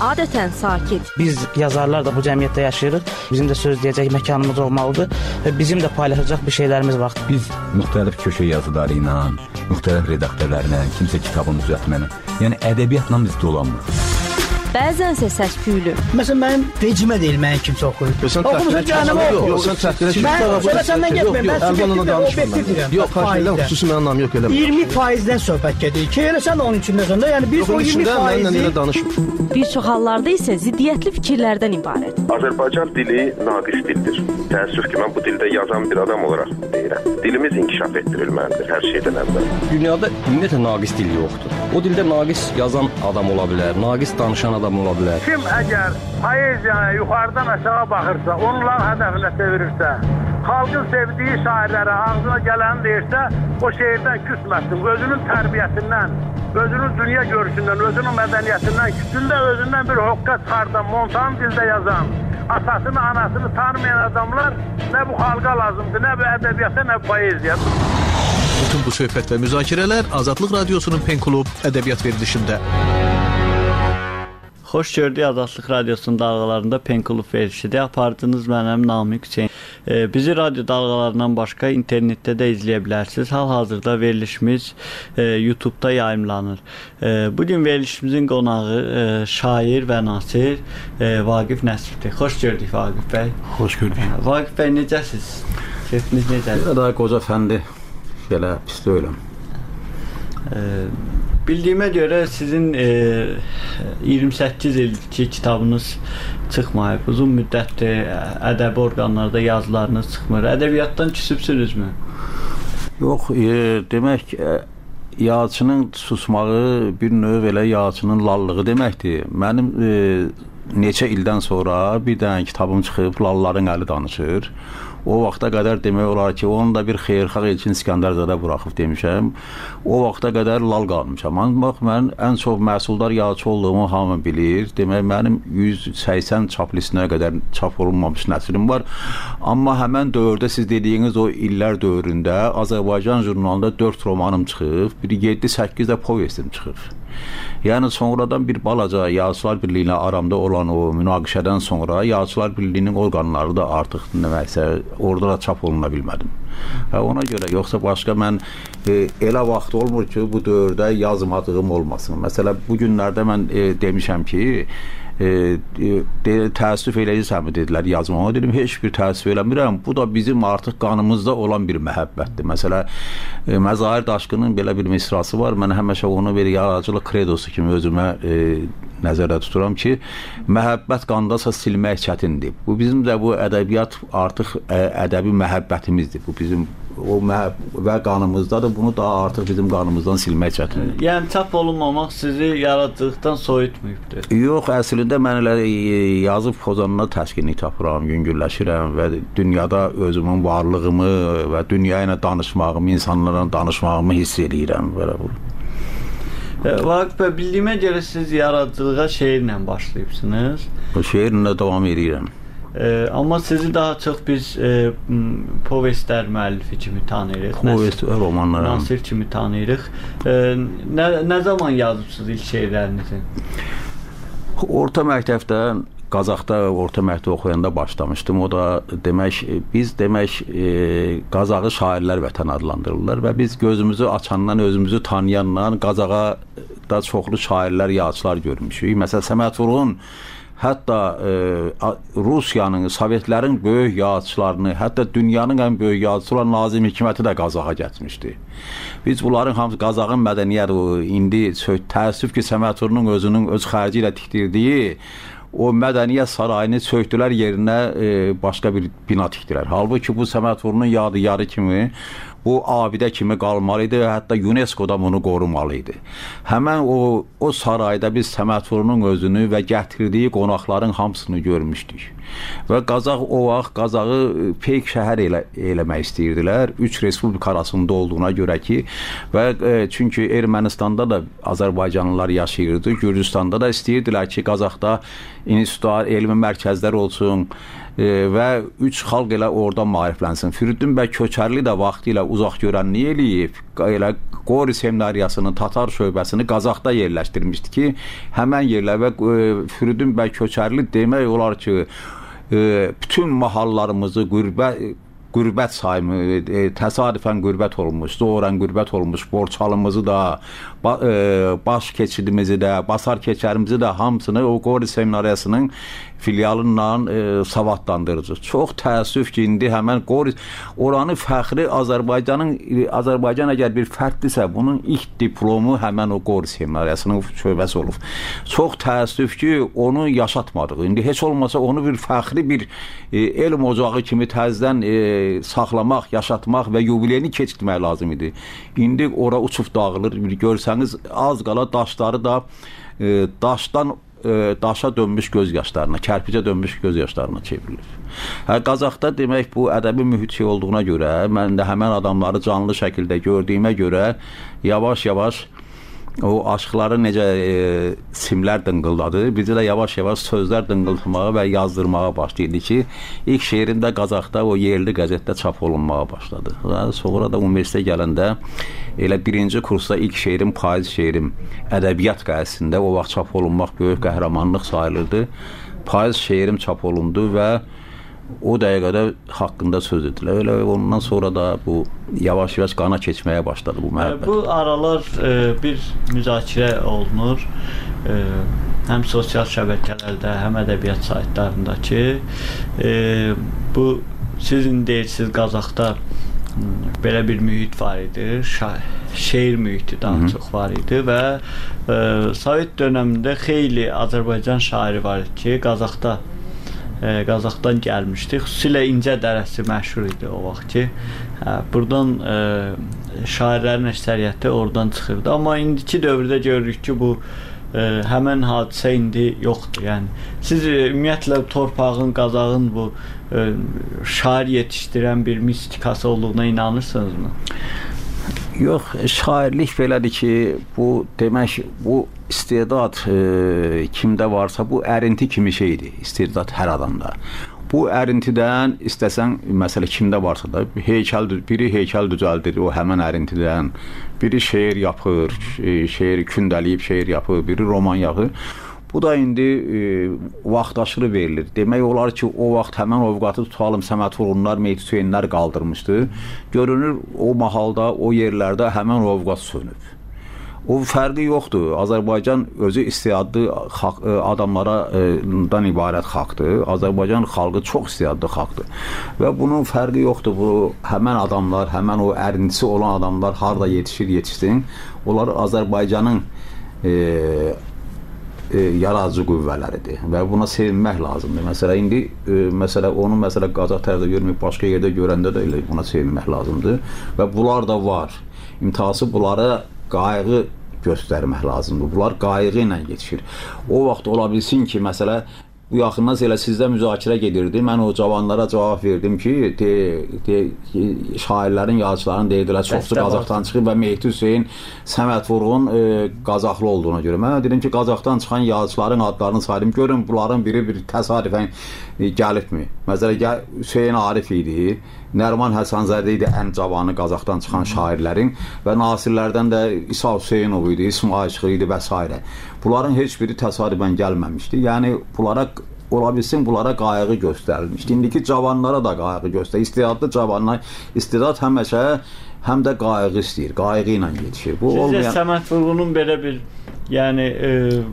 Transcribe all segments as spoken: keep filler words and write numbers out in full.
adətən sakit. Biz yazarlar da bu cəmiyyətdə yaşayırıq. Bizim də söz deyəcək məkanımız olmalıdır və bizim də paylaşacaq bir şeylərimiz var. Biz müxtəlif köşə yazıları ilə, müxtəlif redaktörlərlə, kimsə kitabını düzəltməklə, yəni ədəbiyyatla biz dolanmırıq. Bəzənsə səs-küylü. Məsələn, mənim vecimə deyil, mənim kimsə oxuyur. Oxumusun cəhənnəmə oxuyur. Yox, sən təhqilə Mən sonra səndən getməyim, mən subjektiv və obyektiv deyirəm. Yox, xahiş xüsusi mənim anlam yox, eləmə. iyirmi faizdən söhbət gedir ki, elə sən onun içində sonda, yəni biz o iyirmi faizi... Bir çox hallarda isə ziddiyyətli fikirlərdən ibarət. Azərbaycan dili naqis dildir. Təəssüf ki, mən bu dildə yazan bir adam olaraq deyirəm. Dilimiz inkişaf etdirilməlidir hər şeydən əvvəl. Dünyada ümumiyyətlə naqis dil yoxdur. O dildə naqis yazan adam ola bilər, naqis danışan adam ola bilər. Kim əgər poeziyaya yuxarıdan aşağı baxırsa, onlar hədəfinə çevirirsə, xalqın sevdiyi şairlərə ağzına gələni deyirsə, o şeirdən küsməsin, özünün tərbiyəsindən, özünün dünya görüşündən, özünün mədəniyyətindən, küsündə özündən bir hoqqa çıxardan, montan dildə yazan, atasını, anasını tanımayan adamlar nə bu xalqa lazımdır, nə bu ədəbiyyata, nə bu poeziya. Bütün bu söhbət və müzakirələr Azadlıq Radiosunun Pen Klub ədəbiyyat verilişində. Xoş gördük Azadlıq Radiosunun dalğalarında Pen Klub verilişidir. Apardınız mənim Namiq Hüseyn. E, bizi radyo dalğalarından başqa internetdə də izləyə bilərsiniz. Hal-hazırda verilişimiz e, YouTube-da yayımlanır. E, bugün verilişimizin qonağı e, şair və nasir e, Vaqif Nəsirdir. Xoş gördük Vaqif bəy. Xoş gördük. E, Vaqif bəy necəsiz? Keyfiniz necədir? Daha qoca fəndi. Belə pis deyiləm. E, bildiyimə görə sizin e, iyirmi səkkiz ilki kitabınız çıxmayıb. Uzun müddətdir ədəbi orqanlarda yazılarınız çıxmır. Ədəbiyyatdan küsübsünüzmü? Yox, e, demək e, yazıçının susmağı bir növ elə yazıçının lallığı deməkdir. Mənim e, neçə ildən sonra bir dənə kitabım çıxıb, lalların əli danışır. O vaxta qədər demək olar ki, onun da bir xeyirxah Elçin İskəndərzadə buraxıb demişəm. O vaxta qədər lal qalmışam. Bax, mən ən çox məhsuldar yazıcı olduğumu hamı bilir. Demək, mənim yüz səksən çap listinə qədər çap olunmamış nəsrim var. Amma həmən dövrdə, siz dediyiniz o illər dövründə Azərbaycan jurnalında dörd romanım çıxıb, bir yeddi səkkiz də povestim çıxıb. Yəni sonradan bir balaca Yazıçılar Birliyinə aramda olan o münaqişədən sonra Yazıçılar Birliyinin orqanları da artıq nəvəsə orada da çap oluna bilmədim. Və ona görə, yoxsa başqa mən e, elə vaxt olmur ki, bu dövrdə yazmadığım olmasın. Məsələn, bu günlərdə mən e, demişəm ki, e, e, təəssüf eləyirsən mi dedilər yazmama, dedim, heç bir təəssüf eləmirəm. Bu da bizim artıq qanımızda olan bir məhəbbətdir. Məsələn, e, Məzahir Daşqının belə bir misrası var. Mən həmişə onu bir yaradıcılıq kredosu kimi özümə e, nəzərdə tuturam ki, məhəbbət qandasa silmək çətindir. Bu bizim də bu ədəbiyyat artıq ə, ədəbi məhəbbətimizdir. Bu bizim o məhəb və qanımızdadır. Bunu da artıq bizim qanımızdan silmək çətindir. Yəni çap olunmamaq sizi yaradıcılıqdan soyutmayıbdır. Yox, əslində mən elə yazıb pozanına təskinlik tapıram, yüngülləşirəm və dünyada özümün varlığımı və dünya ilə danışmağımı, insanlarla danışmağımı hiss edirəm. Belə bu. Vaqif bəy, bildiyimə görə siz yaradıcılığa şeirlə başlayıbsınız. O şeirlə davam edirəm. E, amma sizi daha çox biz e, povestlər müəllifi kimi tanıyırıq. Povest və romanlar. Nasir kimi tanıyırıq. E, nə, nə zaman yazıbsınız ilk şeirlərinizi? Orta məktəbdə, Qazaxda orta məktəb oxuyanda başlamışdım. O da demək, biz demək e, Qazağı şairlər vətən adlandırırlar və biz gözümüzü açandan, özümüzü tanıyandan Qazağa da çoxlu şairlər, yazıçılar görmüşük. Məsələn, Səməd Vurğun hətta e, Rusiyanın, Sovetlərin böyük yazıçılarını, hətta dünyanın ən böyük yazıçısı olan Nazim Hikməti də Qazağa getmişdi. Biz bunların hamısı Qazağın mədəniyyəti, indi təəssüf ki, Səməd Vurğunun özünün öz xərci ilə tikdirdiyi o mədəniyyət sarayını söktülər, yerinə e, başqa bir bina tikdilər. Halbuki bu Səməd Vurğunun yadigarı kimi, bu abidə kimi qalmalı idi və hətta UNESCO-da bunu qorumalı idi. Həmən o, o sarayda biz Səməd Vurğunun özünü və gətirdiyi qonaqların hamısını görmüşdük. Və Qazaq o vaxt Qazağı peyk şəhər elə, eləmək istəyirdilər. Üç respublika arasında olduğuna görə ki, və e, çünki Ermənistanda da Azərbaycanlılar yaşayırdı, Gürcüstanda da istəyirdilər ki, Qazaqda institutlar, elmi mərkəzlər olsun, e, və üç xalq elə orada maariflənsin. Firidun bəy Köçərli də vaxtı ilə uzaq görənliyi eləyib, elə Qori seminariyasının Tatar şöbəsini Qazaxda yerləşdirmişdi ki, həmən yerlə və Firidun bəy Köçərli demək olar ki, bütün mahallarımızı qürbət qürbət sayımı, e, təsadüfən qürbət olmuş, doğrudan qürbət olmuş borçalımızı da, ba, e, baş keçidimizi də, basar keçərimizi də hamısını o Qori seminariyasının filialından e, savadlandırıcı. Çox təəssüf ki, indi həmən Qori, oranı fəxri Azərbaycanın, Azərbaycan əgər bir fərddirsə, bunun ilk diplomu həmən o Qori seminariyasının şöbəsi olub. Çox təəssüf ki, onu yaşatmadıq. İndi heç olmasa onu bir fəxri bir e, elm ocağı kimi təzdən e, saxlamaq, yaşatmaq və yubileyini keçirtmək lazım idi. İndi ora uçub dağılır. Görsəniz, az qala daşları da e, daşdan e, daşa dönmüş göz yaşlarına, kərpicə dönmüş göz yaşlarına çevrilir. Hə, Qazaxda demək bu ədəbi mühit olduğuna görə, mən də həmən adamları canlı şəkildə gördüyümə görə yavaş-yavaş o aşıqları necə e, simlər dınqıldadı, bizə də yavaş-yavaş sözlər dınqıldamağa və yazdırmağa başlaydı ki, ilk şeirim də Qazaxda o yerli qəzetdə çap olunmağa başladı. Sonra da universitetə gələndə elə birinci kursda ilk şeirim, payız şeirim ədəbiyyat qəzetində o vaxt çap olunmaq böyük qəhrəmanlıq sayılırdı. Payız şeirim çap olundu və o dəqiqədə haqqında söz edilir. Öyle ondan sonra da bu yavaş-yavaş qana keçməyə başladı bu məhəbbət. Bu aralar e, bir müzakirə olunur. E, həm sosial şəbəkələrdə, həm ədəbiyyat saytlarında ki, e, bu sizin deyirsiniz Qazaxda belə bir mühit var idi. Şeir mühiti daha Hı -hı. çox var idi və e, Sovet dövründə xeyli Azərbaycan şairi var idi ki, Qazaxda Qazaxdan gəlmişdi. Xüsusilə İncə Dərəsi məşhur idi o vaxt ki. Hə, buradan e, şairlərin əksəriyyəti oradan çıxırdı. Amma indiki dövrdə görürük ki, bu e, həmən hadisə indi yoxdur. Yəni siz ümumiyyətlə torpağın, Qazaxın bu e, şair yetişdirən bir mistikası olduğuna inanırsınızmı? Yox, şairlik belədir ki, bu demək, bu istedad e, kimdə varsa, bu ərinti kimi şeydir, istedad hər adamda. Bu ərintidən istəsən, məsələ kimdə varsa da, heykəl, biri heykəl düzəldir o həmən ərintidən, biri şeir yapır, şeir kündəliyib şeir yapır, biri roman yapır. Bu da indi e, vaxtaşırı verilir. Demək olar ki, o vaxt həmən ovqatı tutalım, Səməd Vurğunlar, Mehdi Hüseynlər qaldırmışdı. Görünür, o mahalda, o yerlərdə həmən ovqat sönüb. O fərqi yoxdur. Azərbaycan özü istedadlı adamlardan ibarət xalqdır. Azərbaycan xalqı çox istedadlı xalqdır. Və bunun fərqi yoxdur. Bu həmən adamlar, həmən o ərintisi olan adamlar harda yetişir, yetişsin. Onlar Azərbaycanın e, E, yaradıcı qüvvələridir və buna sevinmək lazımdır. Məsələ indi e, məsələ onu məsələ Qazax tərəfdə görməyib başqa yerdə görəndə də elə buna sevinmək lazımdır və bunlar da var. İmtahası bunlara qayğı göstərmək lazımdır. Bunlar qayğı ilə yetişir. O vaxt ola bilsin ki, məsələ bu yaxından elə sizdə müzakirə gedirdi. Mən o cavanlara cavab verdim ki, de, de, şairlərin, yazıçıların deyirdilər, çoxsu Qazaxdan çıxıb və Mehdi Hüseyn, Səməd Vurğun e, Qazaxlı olduğuna görə. Mən dedim ki, Qazaxdan çıxan yazıçıların adlarını saydım. Görün, bunların biri bir təsadüfən e, gəlibmi? Məsələn, Hüseyn Arif idi, Nərman Həsənzadə idi ən cavanı Qazaxdan çıxan şairlərin və nasirlərdən də İsa Hüseynov idi, İsmail Şıxır idi və s. Bunların heç biri təsadüfən gəlməmişdi. Yəni, bunlara ola bilsin, bunlara qayğı göstərilmişdi. İndiki cavanlara da qayğı göstərir. İstedadlı cavanlar, istedad həmişə həm də qayğı istəyir, qayğı ilə yetişir. Bu Sizcə olmayan... Səməd Vurğunun belə bir, yəni e,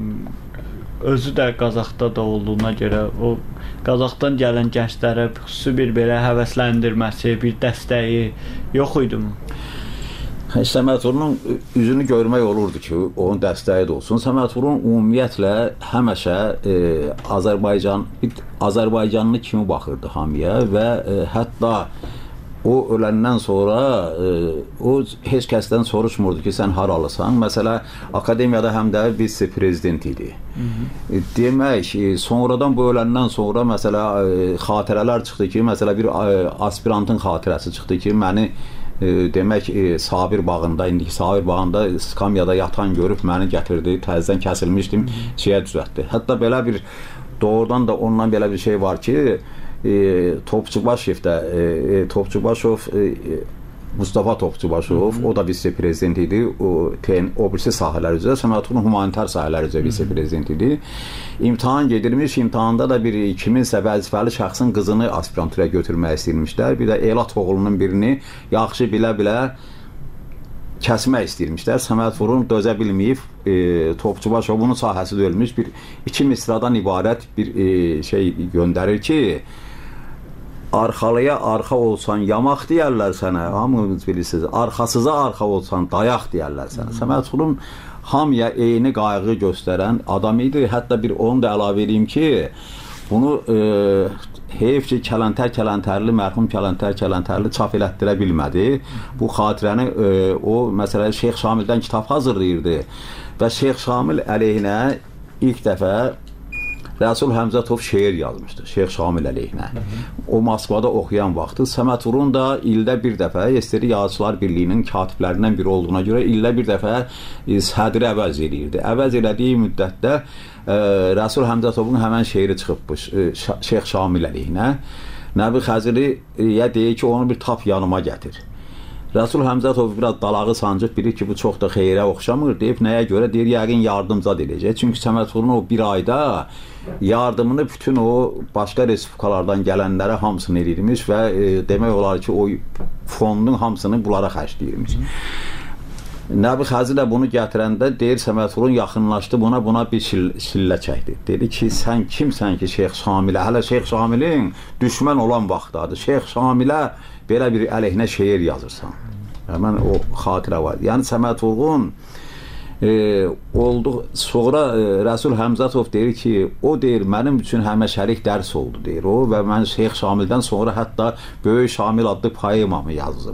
özü də Qazaxda da olduğuna görə o Qazaxdan gələn gənclərə xüsusi bir belə həvəsləndirməsi, bir dəstəyi yox idi mi? Səməd Vurğunun üzünü görmək olurdu ki, onun dəstəyi də olsun. Səməd Vurğun ümumiyyətlə həmişə e, Azərbaycan, Azərbaycanlı kimi baxırdı hamıya və e, hətta o öləndən sonra e, o heç kəsdən soruşmurdu ki, sən haralısan. Məsələ, akademiyada həm də vitse-prezident idi. Hı -hı. E, demək, e, sonradan bu öləndən sonra məsələ e, xatirələr çıxdı ki, məsələ bir e, aspirantın xatirəsi çıxdı ki, məni E, demək e, Sabir bağında, indiki Sabir bağında skamyada yatan görüb məni gətirdi, təzədən kəsilmişdim, şeyə düzəltdi. Hətta belə bir doğrudan da ondan belə bir şey var ki, e, Topçubaşov da e, Topçubaşov e, Mustafa Topçubaşov, o da vitse-prezident idi. O, ten, o birisi sahələr üzrə, Səməd-Vurğun humanitar sahələr üzrə vitse-prezident idi. İmtahan gedilmiş, imtahanda da bir kiminsə vəzifəli şəxsin qızını aspiranturaya götürmək istəyirmişlər. Bir də Elat oğlunun birini yaxşı bilə-bilə kəsmək istəyirmişlər. Səməd-Vurğun dözə bilməyib, e, Topçubaşovun sahəsi dölmüş bir iki misradan ibarət bir e, şey göndərir ki, arxalıya arxa olsan yamaq deyərlər sənə, hamınız bilirsiniz, arxasıza arxa olsan dayaq deyərlər sənə. Səməd-Vurğun hamıya eyni qayğı göstərən adam idi. Hətta bir onu da əlavə edeyim ki, bunu e, heyf ki, Kələntər Kələntərli, mərhum Kələntər Kələntərli çap elətdirə bilmədi. Bu xatirəni e, o, məsələn, Şeyx Şamildən kitab hazırlayırdı və Şeyx Şamil əleyhinə ilk dəfə Rəsul Həmzətov şeir yazmışdı, Şeyx Şamil əleyhinə. O Moskvada oxuyan vaxtı Səməd-Vurğun da ildə bir dəfə S S R Yazıçılar Birliyinin katiblərindən biri olduğuna görə ildə bir dəfə e, sədri əvəz edirdi. Əvəz elədiyi müddətdə e, Rəsul Həmzətovun həmən şeiri çıxıbmış e, Şeyx Şamil əleyhinə. Nəbi Xəzriyə deyir ki, onu bir tap yanıma gətir. Rəsul Həmzətov biraz dalağı sancıb bilir ki, bu çox da xeyrə oxşamır. Deyib, nəyə görə? Deyir, yəqin yardımca edəcək. Çünki Səməd-Vurğun o bir ayda yardımını bütün o başqa respublikalardan gələnlərə hamısını edirmiş və e, demək olar ki, o fondun hamısını bunlara xərcləyirmiş. Nəbi Xəzri bunu gətirəndə deyir, Səməd-Vurğun yaxınlaşdı buna, buna bir şillə çəkdi. Dedi ki, sən kimsən ki, Şeyx Şamilə, hələ Şeyx Şamilin düşmən olan vaxtdadır. Şeyx Şamilə belə bir əleyhinə şeir yazırsan. Həmən o xatirə var. Yəni Səməd-Vurğun e, oldu. Sonra e, Rəsul Həmzətov deyir ki, o deyir, mənim üçün həməşərik dərs oldu, deyir o və mən Şeyx Şamildən sonra hətta Böyük Şamil adlı poemamı yazdım.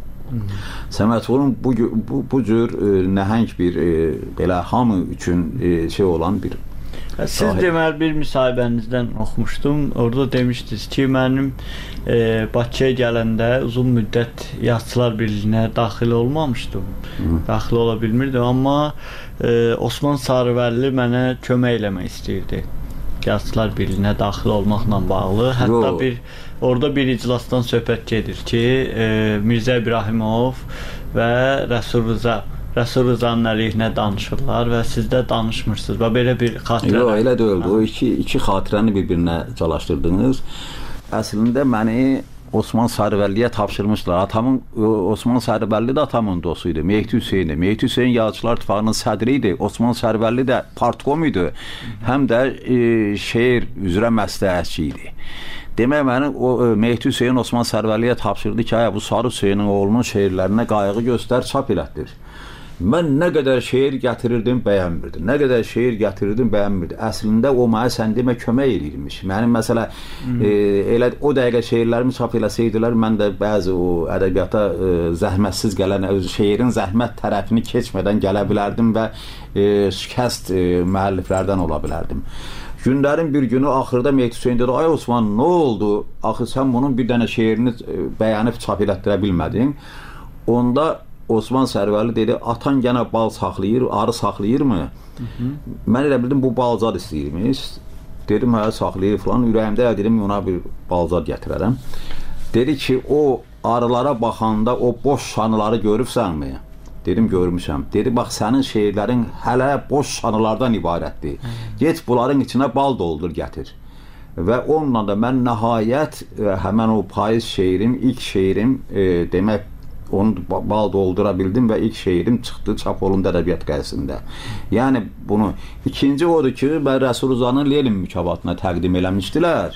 Səməd-Vurğun bu, bu, bu cür e, nəhəng bir e, belə hamı üçün e, şey olan bir Siz deməli bir müsahibənizdən oxumuşdum. Orada demişdiniz ki, mənim e, Bakıya gələndə uzun müddət Yazıçılar Birliyinə daxil olmamışdım. Hı. Daxil ola bilmirdim, amma e, Osman Sarıvəlli mənə kömək eləmək istəyirdi. Yazıçılar Birliyinə daxil olmaqla bağlı. Hətta Yo. bir orada bir iclasdan söhbət gedir ki, e, Mirzə İbrahimov və Rəsul Rıza Rəsul Rızanın əleyhinə danışırlar və siz də danışmırsınız. Və belə bir xatirə. Yox, elə deyildi. O iki, iki xatirəni bir-birinə calaşdırdınız. Əslində məni Osman Sarıvəlliyə tapşırmışlar. Atamın, Osman Sarıvəlli də atamın dostu idi. Mehdi Hüseyin də. Mehdi Hüseyin Yazıçılar İttifaqının sədri idi. Osman Sarıvəlli də partkom idi. Həm də e, şeir üzrə məsləhətçi idi. Demək, mənim o Mehdi Hüseyin Osman Sarıvəlliyə tapşırdı ki, bu Sarı Hüseynin oğlunun şeirlərinə qayğı göstər, çap elətdir. Mən nə qədər şeir gətirirdim, bəyənmirdi. Nə qədər şeir gətirirdim, bəyənmirdi. Əslində o mənə sən demə kömək edirmiş. Mənim məsələ hmm. e, elə o dəqiqə şeirlərimi çap eləsəydilər, mən də bəzi o ədəbiyyata e, zəhmətsiz gələn, öz şeirin zəhmət tərəfini keçmədən gələ bilərdim və e, şikəst e, müəlliflərdən ola bilərdim. Günlərin bir günü axırda Mehdi Hüseyin dedi, ay Osman, nə oldu? Axı sən bunun bir dənə şeirini e, bəyənib çap elətdirə bilmədin. Onda Osman Sarıvəlli dedi, atan gənə bal saxlayır, arı saxlayırmı? Hı -hı. Mən elə bildim, bu balzad istəyirmiş. Dedim, hə, saxlayır falan. Ürəyimdə dedim, ona bir balzad gətirərəm. Dedi ki, o arılara baxanda o boş şanıları görübsənmi? Dedim, görmüşəm. Dedi, bax, sənin şeirlərin hələ boş şanılardan ibarətdir. Hı. Get, bunların içinə bal doldur, gətir. Və onunla da mən nəhayət həmən o payız şeirim, ilk şeirim e, demək, onu bal doldura bildim və ilk şeirim çıxdı çap olundu ədəbiyyat qəzetində. Yəni bunu ikinci odur ki, mən Rəsul Rızanın Lenin mükafatına təqdim eləmişdilər.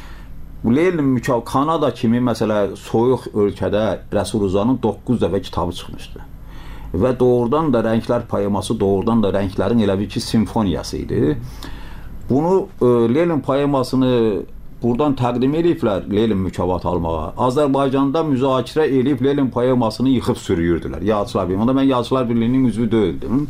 Bu Lenin mükafatı Kanada kimi məsələ soyuq ölkədə Rəsul Rızanın doqquz dəfə kitabı çıxmışdı. Və doğrudan da Rənglər poeması doğrudan da rənglərin elə bir ki simfoniyası idi. Bunu e, Lenin poemasını buradan təqdim ediblər Lenin mükafatı almağa. Azərbaycanda müzakirə edib Lenin poemasını yıxıb sürüyürdülər. Yazıçılar Birliyi. Onda mən Yazıçılar Birliyinin üzvü deyildim.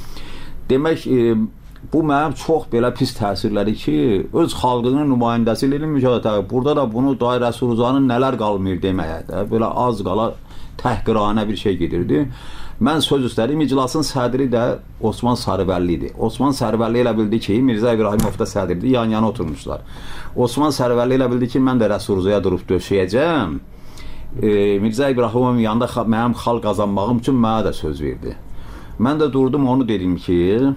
Demək, e, bu mənim çox belə pis təsirləri ki, öz xalqının nümayəndəsi Lenin mükafatı. Burada da bunu Day Rəsul Rızanın nələr qalmır deməyə də. Belə az qala təhqiranə bir şey gedirdi. Mən söz üstədim, iclasın sədri də Osman Sarıvəlli idi. Osman Sarıvəlli elə bildi ki, Mirzə İbrahimov da sədrdir, yan-yana oturmuşlar. Osman Sarıvəlli elə bildi ki, mən də Rəsulzaya durub döşəyəcəm. E, Mirzə İbrahimovun yanında mənim xal qazanmağım üçün mənə də söz verdi. Mən də durdum, onu dedim ki,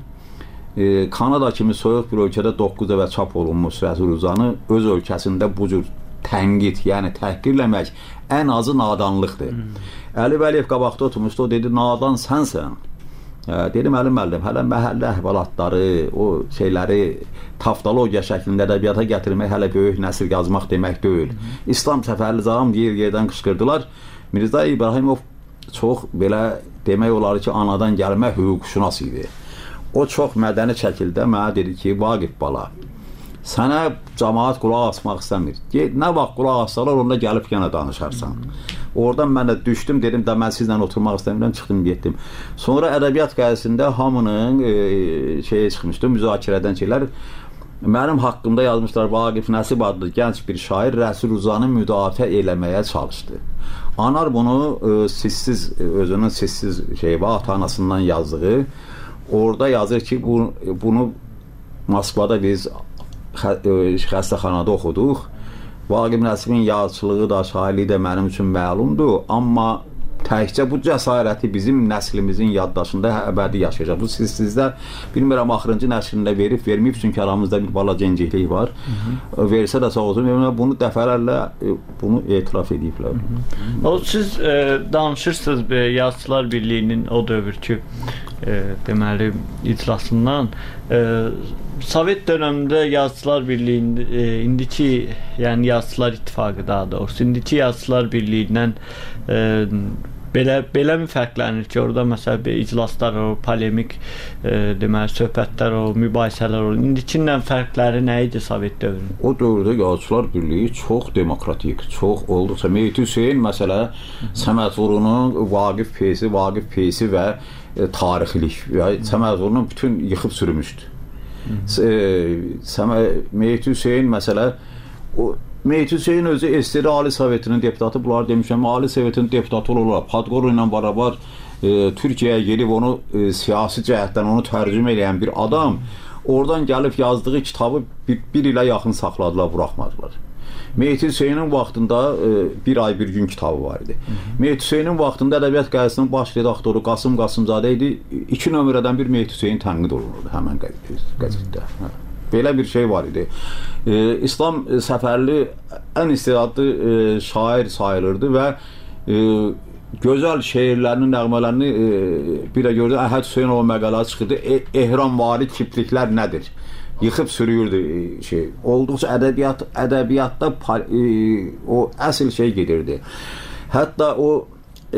e, Kanada kimi soyuq bir ölkədə doqquz dəfə çap olunmuş Rəsulzanı öz ölkəsində bu cür tənqid, yəni təhqirləmək ən azı nadanlıqdır. Hmm. Əli Vəliyev qabaqda oturmuşdu, o dedi, nadan sənsən. E, dedim, Əli müəllim, hələ məhəllə əhvalatları, o şeyləri taftologiya şəklində ədəbiyyata gətirmək hələ böyük nəsil yazmaq demək deyil. Hmm. İslam Səfərlizadəm yer-yerdən qışqırdılar. Mirzə İbrahimov çox belə demək olar ki, anadan gəlmə hüquqşünas idi. O çox mədəni şəkildə mənə dedi ki, Vaqif bala, sənə cəmaət qulaq asmaq istəmir. Nə vaxt qulaq assalar, onda gəlib yenə danışarsan. Oradan mən də düşdüm, dedim də mən sizlə oturmaq istəmirəm, çıxdım, getdim. Sonra ədəbiyyat qəzetində hamının e, şeyə çıxmışdı, müzakirədən şeylər. Mənim haqqımda yazmışlar, Vaqif Nəsib adlı gənc bir şair Rəsulzanı müdafiə eləməyə çalışdı. Anar bunu e, sizsiz, özünün sizsiz şeyi var, ata-anasından yazdığı. Orada yazır ki, bu, bunu Moskvada biz xəstəxanada oxuduq. Vaqif Nəsibin yazıçılığı da, şairliyi də mənim üçün məlumdur. Amma təkcə bu cəsarəti bizim nəslimizin yaddaşında əbədi yaşayacaq. Bu sizsizlər, bilmirəm, axırıncı nəslində verib, verməyib, çünki aramızda bir bala genciklik var. Hı -hı. Versə də sağ olsun, bunu dəfələrlə bunu etiraf ediblər. Hı -hı. O, siz e, danışırsınız be, Yazıçılar Birliyinin o dövrkü e, deməli iclasından. E, Sovet dövründə Yazıçılar Birliyində e, indiki, yəni Yazıçılar İttifaqı daha doğrusu, indiki Yazıçılar Birliyindən e, belə belə mi fərqlənir ki, orada məsələn iclaslar olur, polemik e, deməli söhbətlər olur, mübahisələr olur. İndikindən fərqləri nə idi Sovet dövründə? O dövrdə Yazıçılar Birliyi çox demokratik, çox olduqca Mehdi Hüseyn məsələ Səməd Vurunun Vaqif Peysi, Vaqif Peysi və e, tarixilik və Səməd Vurunun bütün yıxıb sürmüşdü. Mehdi Hüseyn məsələ, o Mehdi Hüseyn özü S S R Ali Sovetinin deputatı, bunlar demişəm, Ali Sovetinin deputatı olurlar. Podgorno ilə beraber e, Türkiyəyə gelib onu e, siyasi cəhətdən onu tərcümə edən bir adam, oradan gəlib yazdığı kitabı bir, bir ilə yaxın saxladılar, buraxmadılar. Mehdi Hüseynin vaxtında e, bir ay bir gün kitabı var idi. Mehdi Hüseynin vaxtında Ədəbiyyat Qəzetinin baş redaktoru Qasım Qasımzadə idi. İki nömrədən bir Mehdi Hüseyin tənqid olunurdu həmən qəzetdə. Belə bir şey var idi. E, İslam Səfərli ən istedadlı e, şair sayılırdı və e, gözəl şeirlərini, nəğmələrini e, bir də gördü, Əhəd Hüseynov məqalələri çıxırdı. E, ehramvari kipliklər nədir? Yıxıb sürüyürdü şey. Olduqca ədəbiyyat, ədəbiyyatda e, o əsl şey gedirdi. Hətta o e,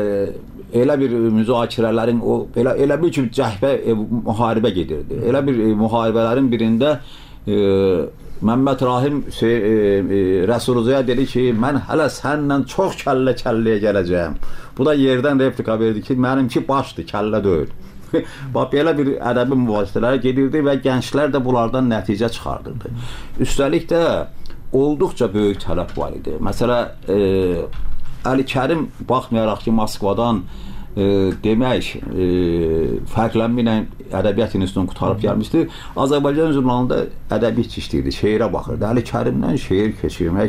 elə bir müzakirələrin o elə elə bir ki cəhbə e, müharibə gedirdi. Elə bir e, müharibələrin birində e, Məmməd Rahim şey, e, e, Rəsulzaya dedi ki, mən hələ səninlə çox kəllə-kəlləyə gələcəyəm. Bu da yerdən replika verdi ki, mənimki başdır, kəllə deyil. Bax, belə bir ədəbi mübahisələr gedirdi və gənclər də bunlardan nəticə çıxardırdı. Üstəlik də olduqca böyük tələb var idi. Məsələ, e, Əli Kərim baxmayaraq ki, Moskvadan e, demək, e, fərqlənməklə Ədəbiyyat İnstitutunu qutarıb gəlmişdi. Azərbaycan jurnalında ədəbiyyat işləyirdi, şeirə baxırdı. Əli Kərimdən şeir keçirmək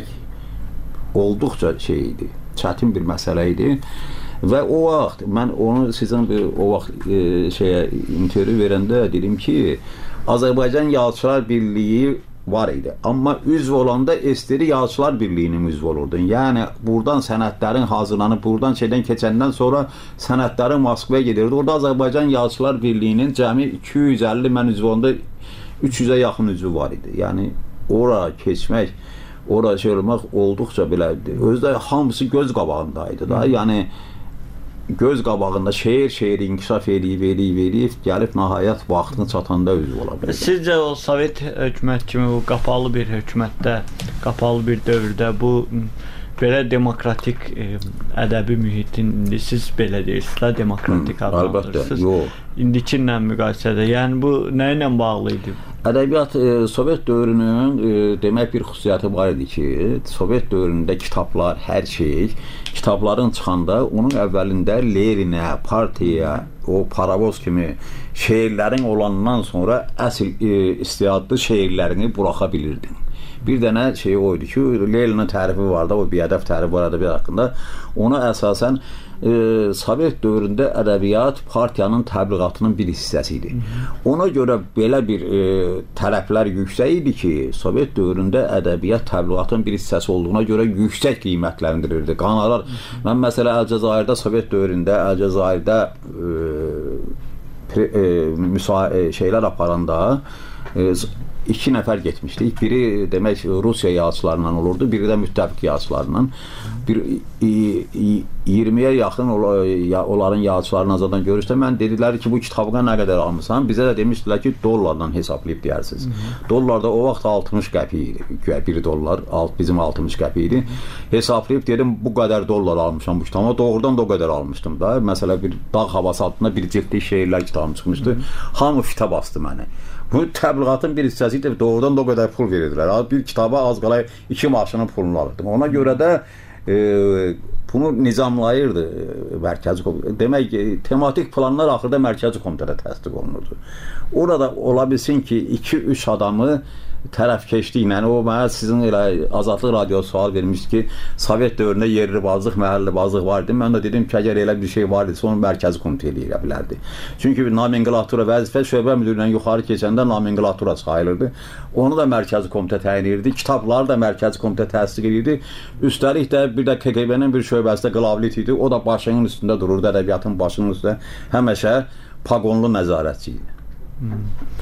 olduqca şey idi, çətin bir məsələ idi. Və o vaxt, mən onu sizin bir, o vaxt e, şeyə intervyu verəndə dedim ki, Azərbaycan Yazıçılar Birliyi var idi. Amma üzv olanda S S R Yazıçılar Birliyinin üzv olurdun. Yəni, buradan sənədlərin hazırlanıb, buradan şeydən keçəndən sonra sənədlərin Moskvaya gedirdi. Orada Azərbaycan Yazıçılar Birliyinin cəmi iki yüz əlli, mən üzv olanda üç yüzə yaxın üzvü var idi. Yəni, ora keçmək, ora şey olmaq olduqca belədir. Özdə hamısı göz qabağındaydı da. Yəni, göz qabağında şeir-şeir inkişaf edib, edib, edib, gəlib nəhayət vaxtını çatanda üzv ola bilər. Sizcə o Sovet hökumət kimi bu qapalı bir hökumətdə, qapalı bir dövrdə bu belə demokratik e, ədəbi mühitin, indi siz belə deyirsiniz, demokratik adlandırırsınız. İndiki ilə müqayisədə, yəni bu nə ilə bağlı idi? Ədəbiyyat e, Sovet dövrünün e, demək bir xüsusiyyəti var idi ki, Sovet dövründə kitablar, hər şey, kitabların çıxanda onun əvvəlində Leninə, partiyaya, o paravoz kimi şeirlərin olandan sonra əsl e, istedadlı şeirlərini buraxa bilirdin. Bir dənə şey o idi ki, Leninin tərifi var da, o biədəf tərifi var ədəbiyyat haqqında. Ona əsasən e, Sovet dövründə ədəbiyyat partiyanın təbliğatının bir hissəsi idi. Ona görə belə bir e, tələblər yüksək idi ki, Sovet dövründə ədəbiyyat təbliğatın bir hissəsi olduğuna görə yüksək qiymətləndirilirdi. Qanalar. Mən məsələ Əlcəzairdə, Sovet dövründə Əlcəzairdə e, pre, e, müsa e, şeylər aparanda e, iki nəfər getmişdik. Biri demək Rusiya yazıçılarından olurdu, biri də müttəfiq yazıçılarından. Bir iyirmiyə yaxın onların yazıçılarını azadan görüşdə mən dedilər ki, bu kitabına nə qədər almısan? Bizə də demişdilər ki, dollardan hesablayıb deyirsiniz. Dollar da o vaxt altmış qəpik idi. bir dollar, bizim altmış qəpik idi. Hesablayıb dedim, bu qədər dollar almışam bu kitabı. Doğrudan da o qədər almışdım da. Məsələ bir dağ havası altında bir ciltli şeirlər kitabım çıxmışdı. Hamı fitə bastı məni. Bu təbliğatın bir hissəsi idi, doğrudan da o qədər pul verirdilər. Bir kitaba az qala iki maşının pulunu alırdım. Ona görə də e, bunu nizamlayırdı mərkəzi komitə. Demək ki, tematik planlar axırda mərkəzi komitədə təsdiq olunurdu. Orada ola bilsin ki, iki üç adamı tərəfkeşliklə, o mənə sizin elə Azadlıq Radiosu sual vermişdi ki, Sovet dövründə yerli bazlıq, məhəlli bazlıq var idi. Mən də dedim ki, əgər elə bir şey var idisə, onu mərkəzi komitə eləyə bilərdi. Çünki nomenklatura vəzifə şöbə müdüründən yuxarı keçəndə nomenklatura sayılırdı. Onu da mərkəzi komitə təyin edirdi. Kitabları da mərkəzi komitə təsdiq edirdi. Üstəlik də bir də K G B-nin bir şöbəsi də qlavlit idi. O da başının üstündə dururdu, ədəbiyyatın başının üstündə. Həmişə paqonlu nəzarətçi idi. Hmm.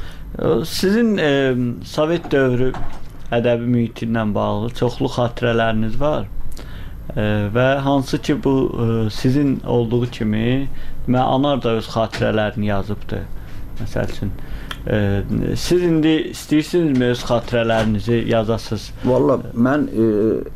Sizin e, Sovet dövrü ədəbi mühiti ilə bağlı çoxlu xatirələriniz var e, və hansı ki bu e, sizin olduğu kimi mən Anar da öz xatirələrini yazıbdı. Məsəl üçün e, siz indi istəyirsinizmi öz xatirələrinizi yazasınız? Valla mən e,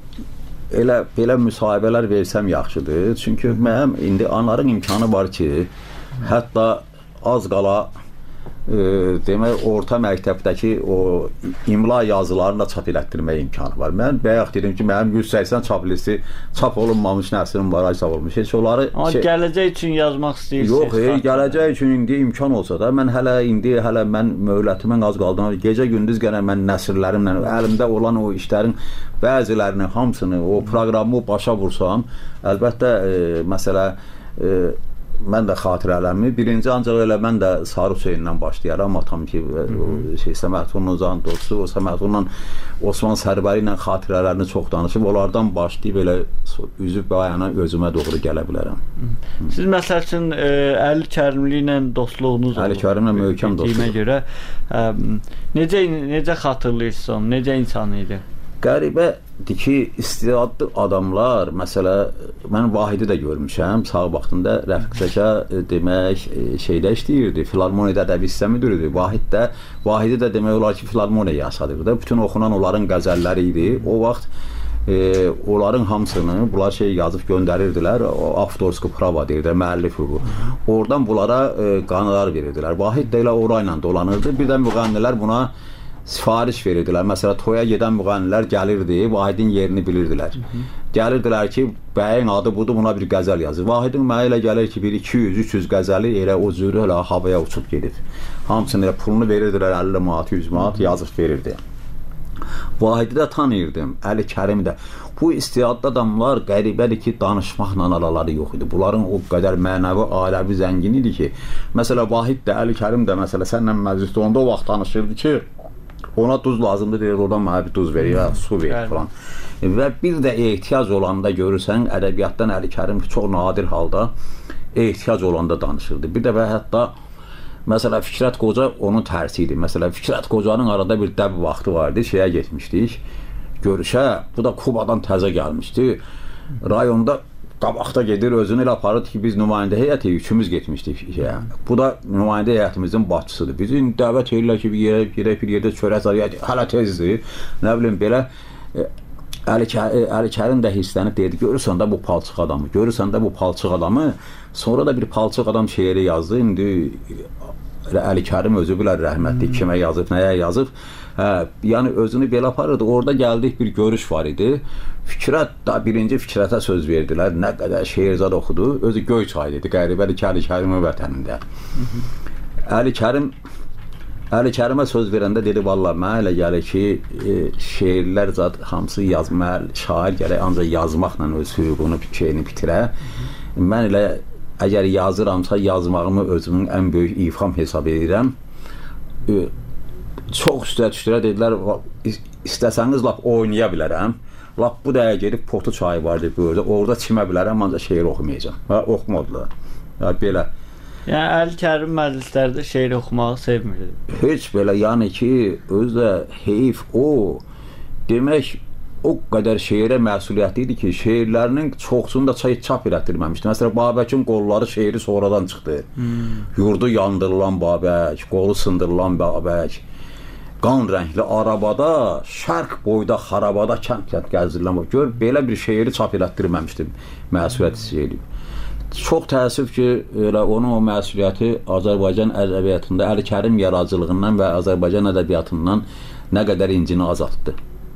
elə belə müsahibələr versəm yaxşıdır. Çünki mənim indi Anarın imkanı var ki, hətta az qala E, demək, orta məktəbdəki o imla yazılarını da çap elətdirmək imkanı var. Mən bayaq dedim ki, mənim yüz səksən çap listi çap olunmamış nəsrim var, çap olmuş. Heç onları Amma şey, gələcək üçün yazmaq istəyirsiniz? Yox, e, gələcək üçün indi imkan olsa da, mən hələ indi hələ mən möhlətimin az qaldığına, gecə gündüz gələn mən nəsrlərimlə, əlimdə olan o işlərin bəzilərini, hamısını, o proqramı başa vursam, əlbəttə e, məsələ e, mən də xatirələrimi, birinci ancaq elə mən də Sarı Hüseyndən başlayaram, atam ki, şey, Səməhdunun Uzan dostu, o Səməhdunla Osman Sərbəri ilə xatirələrini çox danışıb, onlardan başlayıb elə üzüb bayana özümə doğru gələ bilərəm. Siz məsəl üçün Əli Kərimli ilə dostluğunuz olur. Əli Kərimlə möhkəm dostluq. Görə, ə, necə, necə xatırlayırsınız onu, necə insan idi? Qəribədir ki, istedadlı adamlar, məsələ, mən Vahidi də görmüşəm, sağ vaxtında Rəfiq Zəka demək, şeydə işləyirdi, Filarmoniyada ədəbi hissə müdürüdür. Vahid də, Vahidi də demək olar ki, Filarmoniya yasadırdı. Bütün oxunan onların qəzəlləri idi. O vaxt e, onların hamısını bunlar şey yazıb göndərirdilər, avtorski prava deyirdi, müəllif hüququ. Oradan bunlara e, qanunlar verirdilər. Vahid də elə orayla dolanırdı. Bir də müğənnilər buna sifariş verirdilər. Məsələn, toya gedən müğənnilər gəlirdi, Vahidin yerini bilirdilər. Gəlirdilər ki, bəyin adı budur, buna bir qəzəl yazır. Vahidin mənə elə gəlir ki, bir iki yüz üç yüz qəzəli elə o cürü elə havaya uçub gedib. Hamısını elə pulunu verirdilər, əlli manat, yüz manat yazıb verirdi. Vahidi də tanıyırdım, Əli Kərimi də. Bu istedadlı adamlar qəribədir ki, danışmaqla araları yox idi. Bunların o qədər mənəvi, ailəvi zəngin idi ki, məsələ Vahid də, Əli Kərim də məsələ sənlə məclisdə onda o vaxt danışırdı ki, ona duz lazımdır, deyir, oradan mənə bir duz verir, ya, su verir falan. Və bir də ehtiyac olanda görürsən, ədəbiyyatdan Əli Kərim çox nadir halda ehtiyac olanda danışırdı. Bir də və hətta, məsələ, Fikrət Qoca onun tərsi idi. Məsələ, Fikrət Qocanın arada bir dəb vaxtı vardı, şeyə getmişdik, görüşə, bu da Kubadan təzə gəlmişdi. Rayonda qabaqda gedir, özünü elə aparır ki, biz nümayəndə heyəti üçümüz getmişdik. Şeyə. Bu da nümayəndə heyətimizin başçısıdır. Bizi dəvət edirlər ki, bir yerə, yerə, bir yerdə çörək zarıyət, hələ tezdir. Nə bilim, belə e, Əli, Əli Kərim də hirslənib deyirdi, görürsən də bu palçıq adamı, görürsən də bu palçıq adamı. Sonra da bir palçıq adam şeiri yazdı. İndi Əli Kərim özü bilər rəhmətli hmm. kimə yazıb, nəyə yazıb. Hə, yəni özünü belə aparırdı. Orada gəldik, bir görüş var idi. Fikrət, da birinci Fikrətə söz verdilər. Nə qədər şeirzad oxudu. Özü Göyçay idi, qəribədir ki, Əli Kərimin vətənində. Hmm. Əli Kərim Əli Kərimə söz verəndə dedi, vallahi mənə elə gəlir ki, e, şeirlər zat hamısı yazmalı, şair gərək ancaq yazmaqla öz hüququnu, şeyini bitirə. Mən elə əgər yazıramsa, yazmağımı özümün ən böyük ifham hesab edirəm. E, çox üstə düşdürə dedilər, istəsəniz lap oynaya bilərəm. Lap bu dəqiqə gedib Potu çayı vardı burada, orada çimə bilərəm, ancaq şeir oxumayacam. Və oxumadılar. Ya, belə. Yəni Əli Kərim məclislərdə şeir oxumağı sevmirdi. Heç belə, yəni ki, özü də heyf o, demək o qədər şeirə məsuliyyətli idi ki, şeirlərinin çoxsunu da çay çap elətdirməmişdi. Məsələn, Babəkin qolları şeiri sonradan çıxdı. Hmm. Yurdu yandırılan Babək, qolu sındırılan Babək, qan rəngli arabada, şərq boyda xarabada kənd-kənd gəzdirilən. Gör, belə bir şeiri çap elətdirməmişdi, məsuliyyət hiss edib. Çox təəssüf ki, elə onun o məsuliyyəti Azərbaycan ədəbiyyatında Əli Kərim yaradıcılığından və Azərbaycan ədəbiyyatından nə qədər incini azaltdı.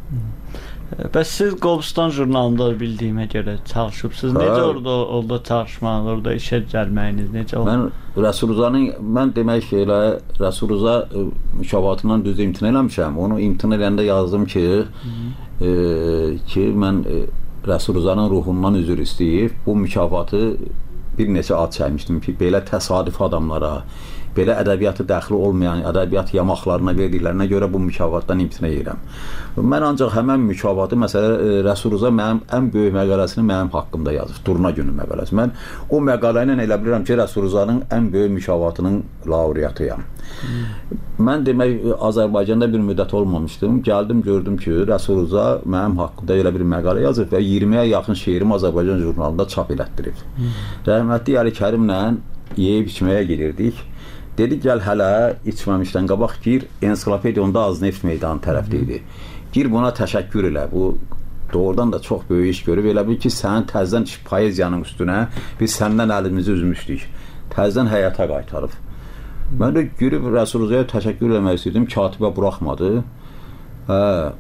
Bəs siz Qobustan jurnalında bildiyimə görə çalışıbsınız. Necə orada, orada çalışmanız, orada işə gəlməyiniz necə oldu? Mən Rəsuluzanın, mən demək ki, elə Rəsuluza mükafatından düz imtina eləmişəm. Onu imtina eləyəndə yazdım ki, e, ki, mən e, Rəsuluzanın ruhundan üzr istəyib, bu mükafatı bir neçə ad çəkmişdim ki, belə təsadüf adamlara, belə ədəbiyyatı dəxli olmayan, ədəbiyyat yamaqlarına verdiklərinə görə bu mükafatdan imtina edirəm. Mən ancaq həmən mükafatı, məsələ, Rəsuluza mənim ən böyük məqaləsini mənim haqqımda yazıb, Durna günü məqaləsi. Mən o məqalə ilə elə bilirəm ki, Rəsuluzanın ən böyük mükafatının laureatıyam. Hmm. Mən demək, Azərbaycanda bir müddət olmamışdım. Gəldim, gördüm ki, Rəsuluza mənim haqqımda elə bir məqalə yazıb və iyirmiyə yaxın şeirim Azərbaycan jurnalında çap elətdirib. Hmm. Rəhmətli Əli Kərimlə yeyib içməyə gedirdik. Dedi, gəl hələ içməmişdən qabaq gir, ensiklopediya onda Azneft meydanı tərəfdə idi. Gir buna təşəkkür elə. Bu doğrudan da çox böyük iş görüb. Elə bil ki, sənin təzdən poeziyanın üstünə biz səndən əlimizi üzmüşdük. Təzdən həyata qaytarıb. Mən də girib Rəsuluzaya təşəkkür eləmək istəyirdim. Katibə buraxmadı. Hə,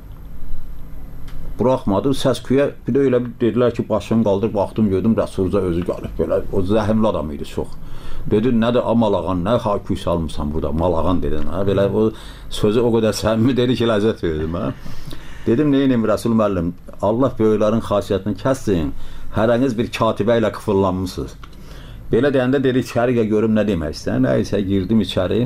buraxmadı. Səsküyə bir də elə dedilər ki, başını qaldırıb baxdım, gördüm Rəsuluza özü qalıb. Belə, o zəhimli adam idi çox. Dedi, nədir, a malağan, nə hakü salmışsan burada, malağan dedin, hə? Belə o sözü o qədər səmimi dedi ki, ləzzət verdim, hə? Dedim, neyiniyim Rəsul müəllim, Allah böyüklərin xasiyyətini kəssin, hərəniz bir katibə ilə qıfırlanmışsınız. Belə deyəndə dedi, içəri görüm nə demək istəyən, nəysə girdim içəri,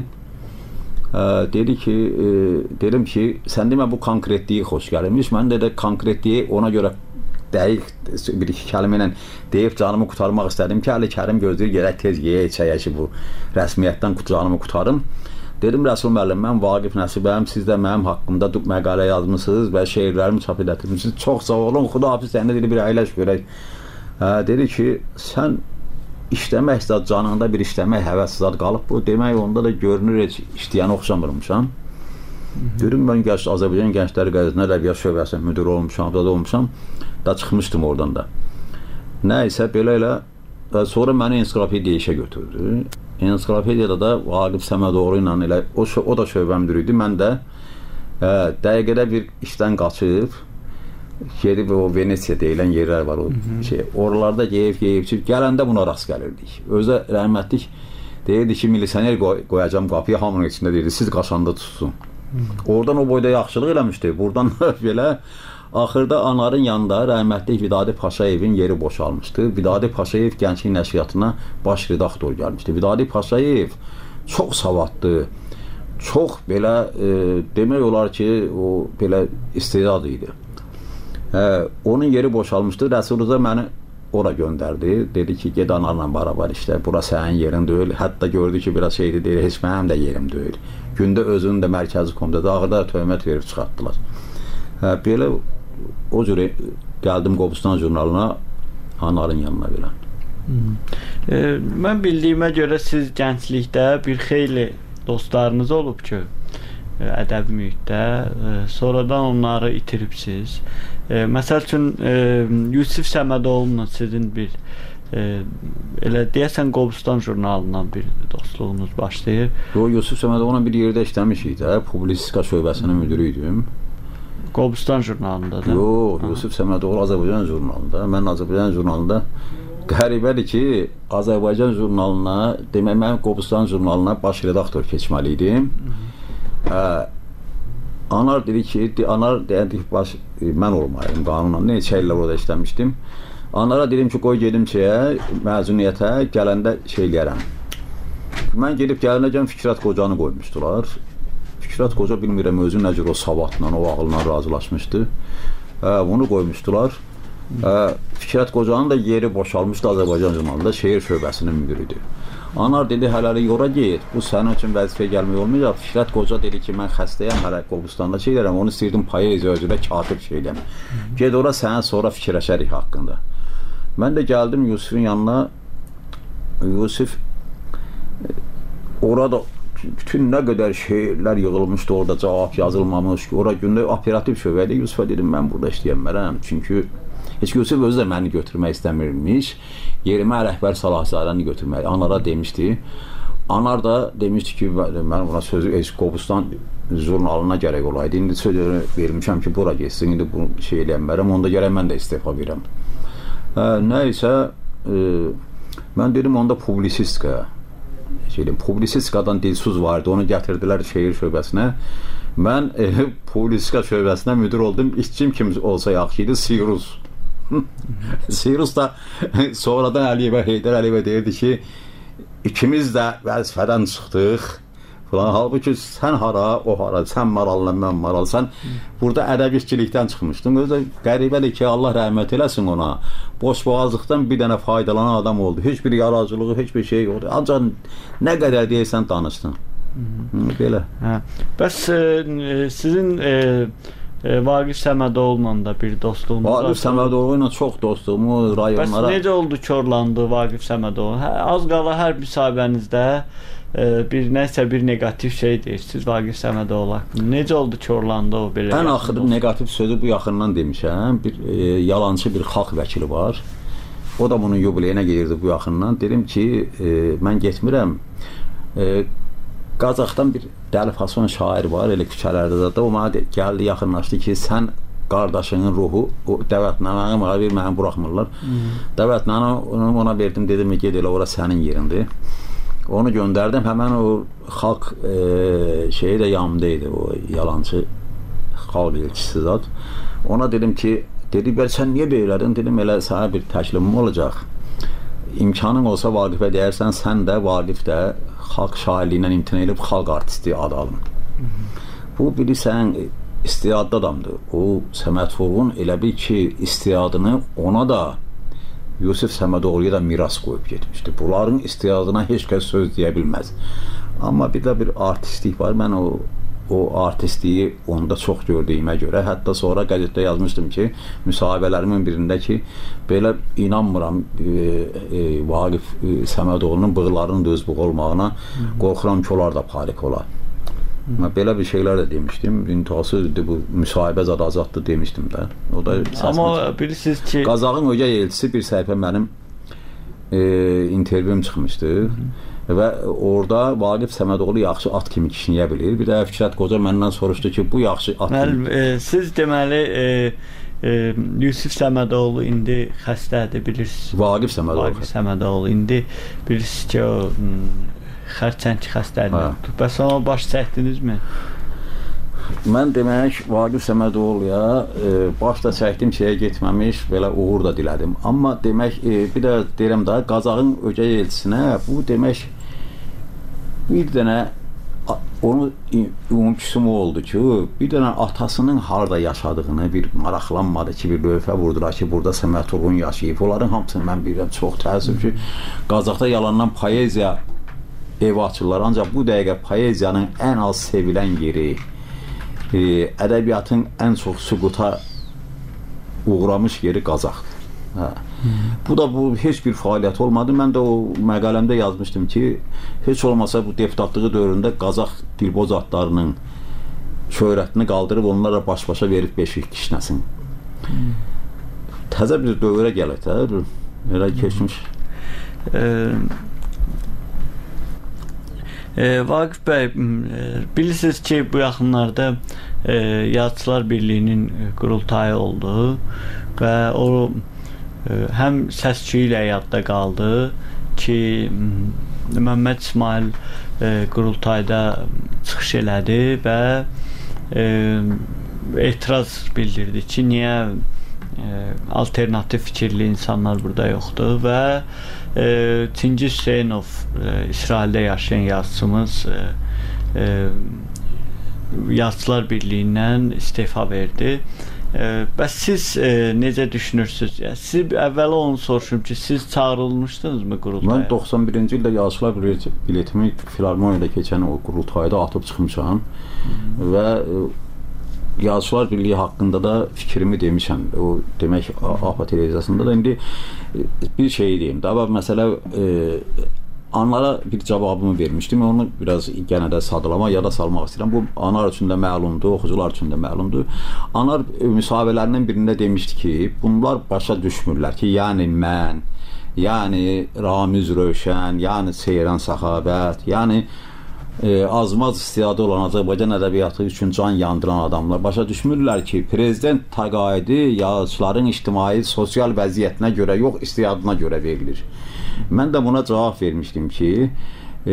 ə, dedi ki, e, dedim ki, sən demə bu konkretliyi xoş gəlmiş, mən də konkretliyi ona görə dəqiq bir iki kəlmə ilə deyib canımı qutarmaq istədim ki, Əli Kərim gözləyir, gerək tez yeyə içəyə ki, bu rəsmiyyətdən canımı qutarım. Dedim, Rəsul müəllim, mən Vaqif Nəsibəm, siz də mənim haqqımda məqalə yazmışsınız və şeirlərimi çap edətmişsiniz. Çox sağ olun, Xudahafiz səndə dedi, bir əyləş görək. Hə, dedi ki, sən işləmək zad, canında bir işləmək həvəsi zad qalıb bu. Demək, onda da görünür, heç işləyəni oxşamırmışam. Dedim, mən gəç, Azərbaycan Gəncləri Qəzetində ədəbiyyat şöbəsinin müdürü olmuşam, da olmuşam. Da çıxmışdım oradan da. Nəysə, belə elə, sonra məni ensiklopediya işə götürdü. Ensiklopediyada da Vaqif Səmədoğlu ilə elə, o, o da şöbə müdürü idi. Mən də ə, dəqiqədə bir işdən qaçıb, gedib o Venesiya deyilən yerlər var, o şey, oralarda yeyib, yeyib, gələndə buna rast gəlirdik. Özə rəhmətlik deyirdi ki, milisioner qoy, qoyacam qapıya, hamının içində deyirdi, siz qaçanda tutsun. Oradan o boyda yaxşılıq eləmişdi, buradan belə. Axırda Anarın yanında rəhmətlik Vidadi Paşayevin yeri boşalmışdı. Vidadi Paşayev Gənclik Nəşriyyatına baş redaktor gəlmişdi. Vidadi Paşayev çox savadlı, çox belə e, demək olar ki, o belə istedad idi. E, onun yeri boşalmışdı. Rəsuluza məni ora göndərdi. Dedi ki, ged Anarla barabar işlə, bura sənin yerin deyil. Hətta gördü ki, biraz şeydi deyil, heç mənim də yerim deyil. Gündə özünün də mərkəzi komitədə ağırda töhmət verib çıxartdılar. Hə, belə o cürə gəldim Qobustan jurnalına, Anarın yanına belə. Hmm. E, mən bildiyimə görə siz gənclikdə bir xeyli dostlarınız olub ki, ədəbi mühitdə, e, sonradan onları itiribsiz. E, məsəl üçün e, Yusif Səmədoğlu'nun sizin bir e, elə deyəsən Qobustan jurnalından bir dostluğunuz başlayır. O Yusif Səmədoğlu'na bir yerdə işləmişik də, publisistika şöbəsinin müdürü idim. Qobustan jurnalında da. Yox, Yusif Səmədoğlu Azərbaycan jurnalında. Mən Azərbaycan jurnalında qəribədir ki, Azərbaycan jurnalına, demək mən Qobustan jurnalına baş redaktor keçməli idim. Hə, Anar dedi ki, Anar deyədik baş, mən olmayayım qanunla, neçə illər orada işləmişdim. Anara dedim ki, qoy gedim şeyə, məzuniyyətə, gələndə şey eləyərəm. Mən gedib gələnəcən Fikrət Qocanı qoymuşdular. Fikrət Qoca bilmirəm özü nə cür o savadla, o ağılla razılaşmışdı. Hə, bunu qoymuşdular. Hə, Fikrət Qocanın da yeri boşalmışdı Azərbaycan jurnalında, şehir şöbəsinin müdürüdür. Anar dedi, hələli yora get, bu sənin üçün vəzifəyə gəlmək olmayacaq. Fikrət Qoca dedi ki, mən xəstəyəm, hələ Qobustanda şey eləyərəm, onu istəyirdim poeziya özülə katib şey eləyəm. Ged ora, sənə sonra fikirləşərik haqqında. Mən də gəldim Yusifin yanına. Yusif orada bütün nə qədər şeylər yığılmışdı, orada cavab yazılmamış, ora gündə operativ şöbədə Yusifə dedim, mən burada işləyənmərəm. Çünki heç Yusif özü də məni götürmək istəmirmiş. Yerimə rəhbər Salahzadəni götürmək. Anara demişdi. Anar da demişdi ki, mən buna sözü Qobustan jurnalına gərək olaydı. İndi söz vermişəm ki, bura geçsin, indi bu şey eləyənmərəm, onda gərək mən də istifa verirəm. Hə, nəysə, e, mən dedim, onda publisistika. Şeydim, publisistikadan Dilsuz vardı, onu gətirdilər şehir şöbəsinə. Mən e, publisistika şöbəsinə müdür oldum. İşçim kim olsa yaxşı idi, Sirus. Sirus da sonradan Əliyevə, Heydər Əliyevə deyirdi ki, ikimiz də vəzifədən çıxdıq falan. Halbuki sən hara, o hara, sən maralına, mən maral. Sən burada ədəbi işçilikdən çıxmışdın. Özü də qəribədir ki, Allah rəhmət eləsin ona. Boşboğazlıqdan bir dənə faydalanan adam oldu. Heç bir yaracılığı, heç bir şey yoxdur. Ancaq nə qədər deyirsən danışdın. Hı, belə. Hə. Bəs e, sizin e, e, Vaqif Səmədoğlu'la da bir dostluğunuz var. Vaqif Səmədoğlu ilə çox dostluğumu rayonlara... Bəs necə oldu korlandı Vaqif Səmədoğlu? Hə, az qala hər müsahibənizdə e, bir nəsə bir negativ şey deyirsiniz Vaqif Səmədoğlu haqqında. Necə oldu korlandı o belə? Ən axırı negativ sözü bu yaxından demişəm. Bir e, yalancı bir xalq vəkili var. O da bunun yubileyinə gelirdi bu yaxından. Dedim ki, e, mən getmirəm. E, Qazaxdan bir Dəli Fason şair var, elə küçələrdə də. O mənə gəldi, yaxınlaşdı ki, sən qardaşının ruhu, o dəvətnaməni mənə bir mənə buraxmırlar. Dəvətnaməni ona verdim, dedim, ged elə, ora sənin yerindir. Onu göndərdim, həmən o xalq e, şeyi də yanımdaydı, o yalancı xalq elçisi zat. Ona dedim ki, dedi, bəli, sən niyə beylədin? Dedim, elə sənə bir təklifim olacaq. İmkanın olsa Vaqifə deyərsən, sən də, Vaqif də xalq şairliyindən imtina edib xalq artisti adı alın. Bu, bilirsən, istiyadlı adamdır. O, Səməd Vurğun elə bil ki, istiyadını ona da Yusif Səmədoğlu'ya da miras qoyub getmişdi. Bunların istiyadına heç kəs söz deyə bilməz. Amma bir də bir artistlik var. Mən o o artistliyi onda çox gördüyümə görə, hətta sonra qəzetdə yazmışdım ki, müsahibələrimin birində ki, belə inanmıram e, e, Vaqif e, Səmədoğlu'nun bığlarının da özbüq olmağına, qorxuram ki, onlar da parik olar. Mən belə bir şeylər də demişdim. İntihası bu müsahibə zad azaddır demişdim də. O da amma bilirsiniz ki, Qazaxın ögey elçisi bir səhifə mənim e, intervyum çıxmışdı. Və orada Vaqif Səmədoğlu yaxşı at kimi kişniyə bilir. Bir də Fikrət Qoca məndən soruşdu ki, bu yaxşı at Məlim, e, siz deməli e, e, Yusif Səmədoğlu indi xəstədir, bilirsiniz. Vaqif Səmədoğlu. Vaqif Səmədoğlu indi bilirsiniz ki, o xərçəng xəstəliyidir. Bəs ona baş çəkdinizmi? Mən demək Vaqif Səmədoğlu'ya e, başda çəkdim şeyə getməmiş, belə uğur da dilədim. Amma demək, e, bir də deyirəm da, Qazaxın ögey elçisinə bu demək bir dənə onu ümumküsüm oldu ki, bir dənə atasının harda yaşadığını bir maraqlanmadı ki, bir lövhə vurdular ki, burada Səməd Vurğun yaşayıb. Onların hamısını mən bilirəm, çox təəssüf ki, Qazaxda yalandan poeziya evi açırlar. Ancaq bu dəqiqə poeziyanın ən az sevilən yeri, e, ədəbiyyatın ən çox süquta uğramış yeri Qazaxdır. Hə. Bu da bu heç bir fəaliyyət olmadı. Mən də o məqaləmdə yazmışdım ki, heç olmasa bu deputatlığı dövründə Qazax dilboz atlarının şöhrətini qaldırıb onlara baş-başa verib beşik kişnəsin. Təzə bir dövrə gələk də, elə keçmiş E, e, Vaqif bəy, e, bilirsiniz ki, bu yaxınlarda e, Yazıçılar Birliyinin qurultayı oldu və o e, həm səs-küyü ilə yadda qaldı ki, Məmməd İsmail e, qurultayda çıxış elədi və e, etiraz bildirdi ki, niyə e, alternativ fikirli insanlar burada yoxdur və e, Çingiz Hüseynov, e, İsraildə yaşayan yazıçımız e, e, Yazıçılar Birliyindən istefa verdi. E, bəs siz e, necə düşünürsünüz? Yəni, siz əvvəla onu soruşum ki, siz çağırılmışdınızmı qurultaya? Mən doxsan birinci ildə Yazıçılar biletimi Filarmoniyada keçən o qurultayda atıb çıxmışam və e, Yazıçılar Birliyi haqqında da fikrimi demişəm. O demək A P A televiziyasında da indi bir şey deyim. Daha məsələ e, anlara bir cavabımı vermişdim. Onu biraz yenə də sadalama, yada salmaq istəyirəm. Bu anar üçün də məlumdur, oxucular üçün də məlumdur. Anar müsahibələrinin birində demişdi ki, bunlar başa düşmürlər ki, yəni mən, yəni Ramiz Rövşən, yəni Seyran Səxavət, yəni e, azmaz istidadı olan Azərbaycan ədəbiyyatı üçün can yandıran adamlar başa düşmürlər ki, prezident təqaüdü yazıçıların ictimai, sosial vəziyyətinə görə yox, istidadına görə verilir. Mən də buna cavab vermişdim ki, e,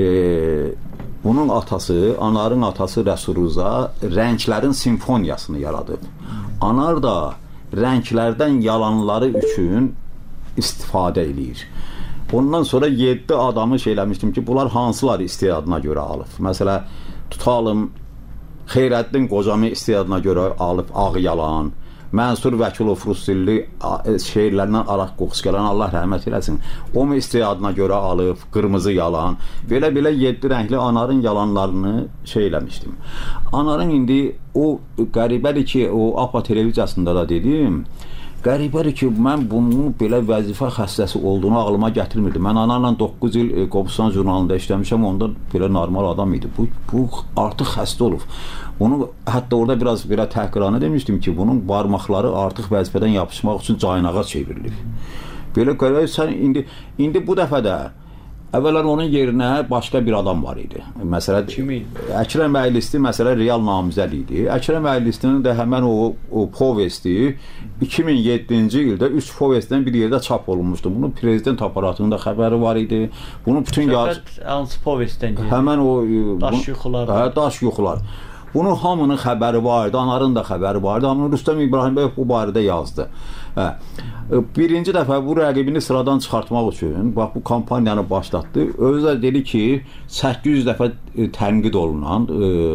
bunun atası, Anarın atası Rəsul Rza rənglərin simfoniyasını yaradıb. Anar da rənglərdən yalanları üçün istifadə edir. Ondan sonra yeddi adamı şey eləmişdim ki, bunlar hansılar istidadına görə alıb. Məsələ, tutalım, Xeyrəddin Qocami istidadına görə alıb Ağ Yalan, Mənsur Vəkilov Rusdilli şeirlərindən araq qoxusu gələn, Allah rəhmət eləsin, o mu istidadına görə alıb Qırmızı Yalan, belə-belə yeddi rəngli Anarın yalanlarını şey eləmişdim. Anarın indi o qəribədir ki, o A P A televiziyasında da dedim, qəribədir ki, mən bunun belə vəzifə xəstəsi olduğunu ağlıma gətirmirdim. Mən Anarla doqquz il e, Qobustan jurnalında işləmişəm, onda belə normal adam idi. Bu, bu artıq xəstə olub. Onu hətta orada biraz belə təhqiranı demişdim ki, bunun barmaqları artıq vəzifədən yapışmaq üçün caynağa çevrilib. Belə qəribədir, sən indi, indi bu dəfə də əvvələn onun yerinə başqa bir adam var idi. Məsələn, Əkrəm Əylisti məsələ real namizəd idi. Əkrəm Əylistinin də həmən o, o povesti iki min yeddinci ildə üç povestdən bir yerdə çap olunmuşdu. Bunun prezident aparatında xəbəri var idi. Bunun bütün yaz... hansı povestdən gedir? Həmən o... Daş yuxular. Hə, daş yuxular. Bunun hamının xəbəri var idi, Anarın da xəbəri var idi. Amma Rüstəm İbrahim bəy bu barədə yazdı. Hə. Birinci dəfə bu rəqibini sıradan çıxartmaq üçün bax bu kampaniyanı başlatdı. Özü də dedi ki, səkkiz yüz dəfə tənqid olunan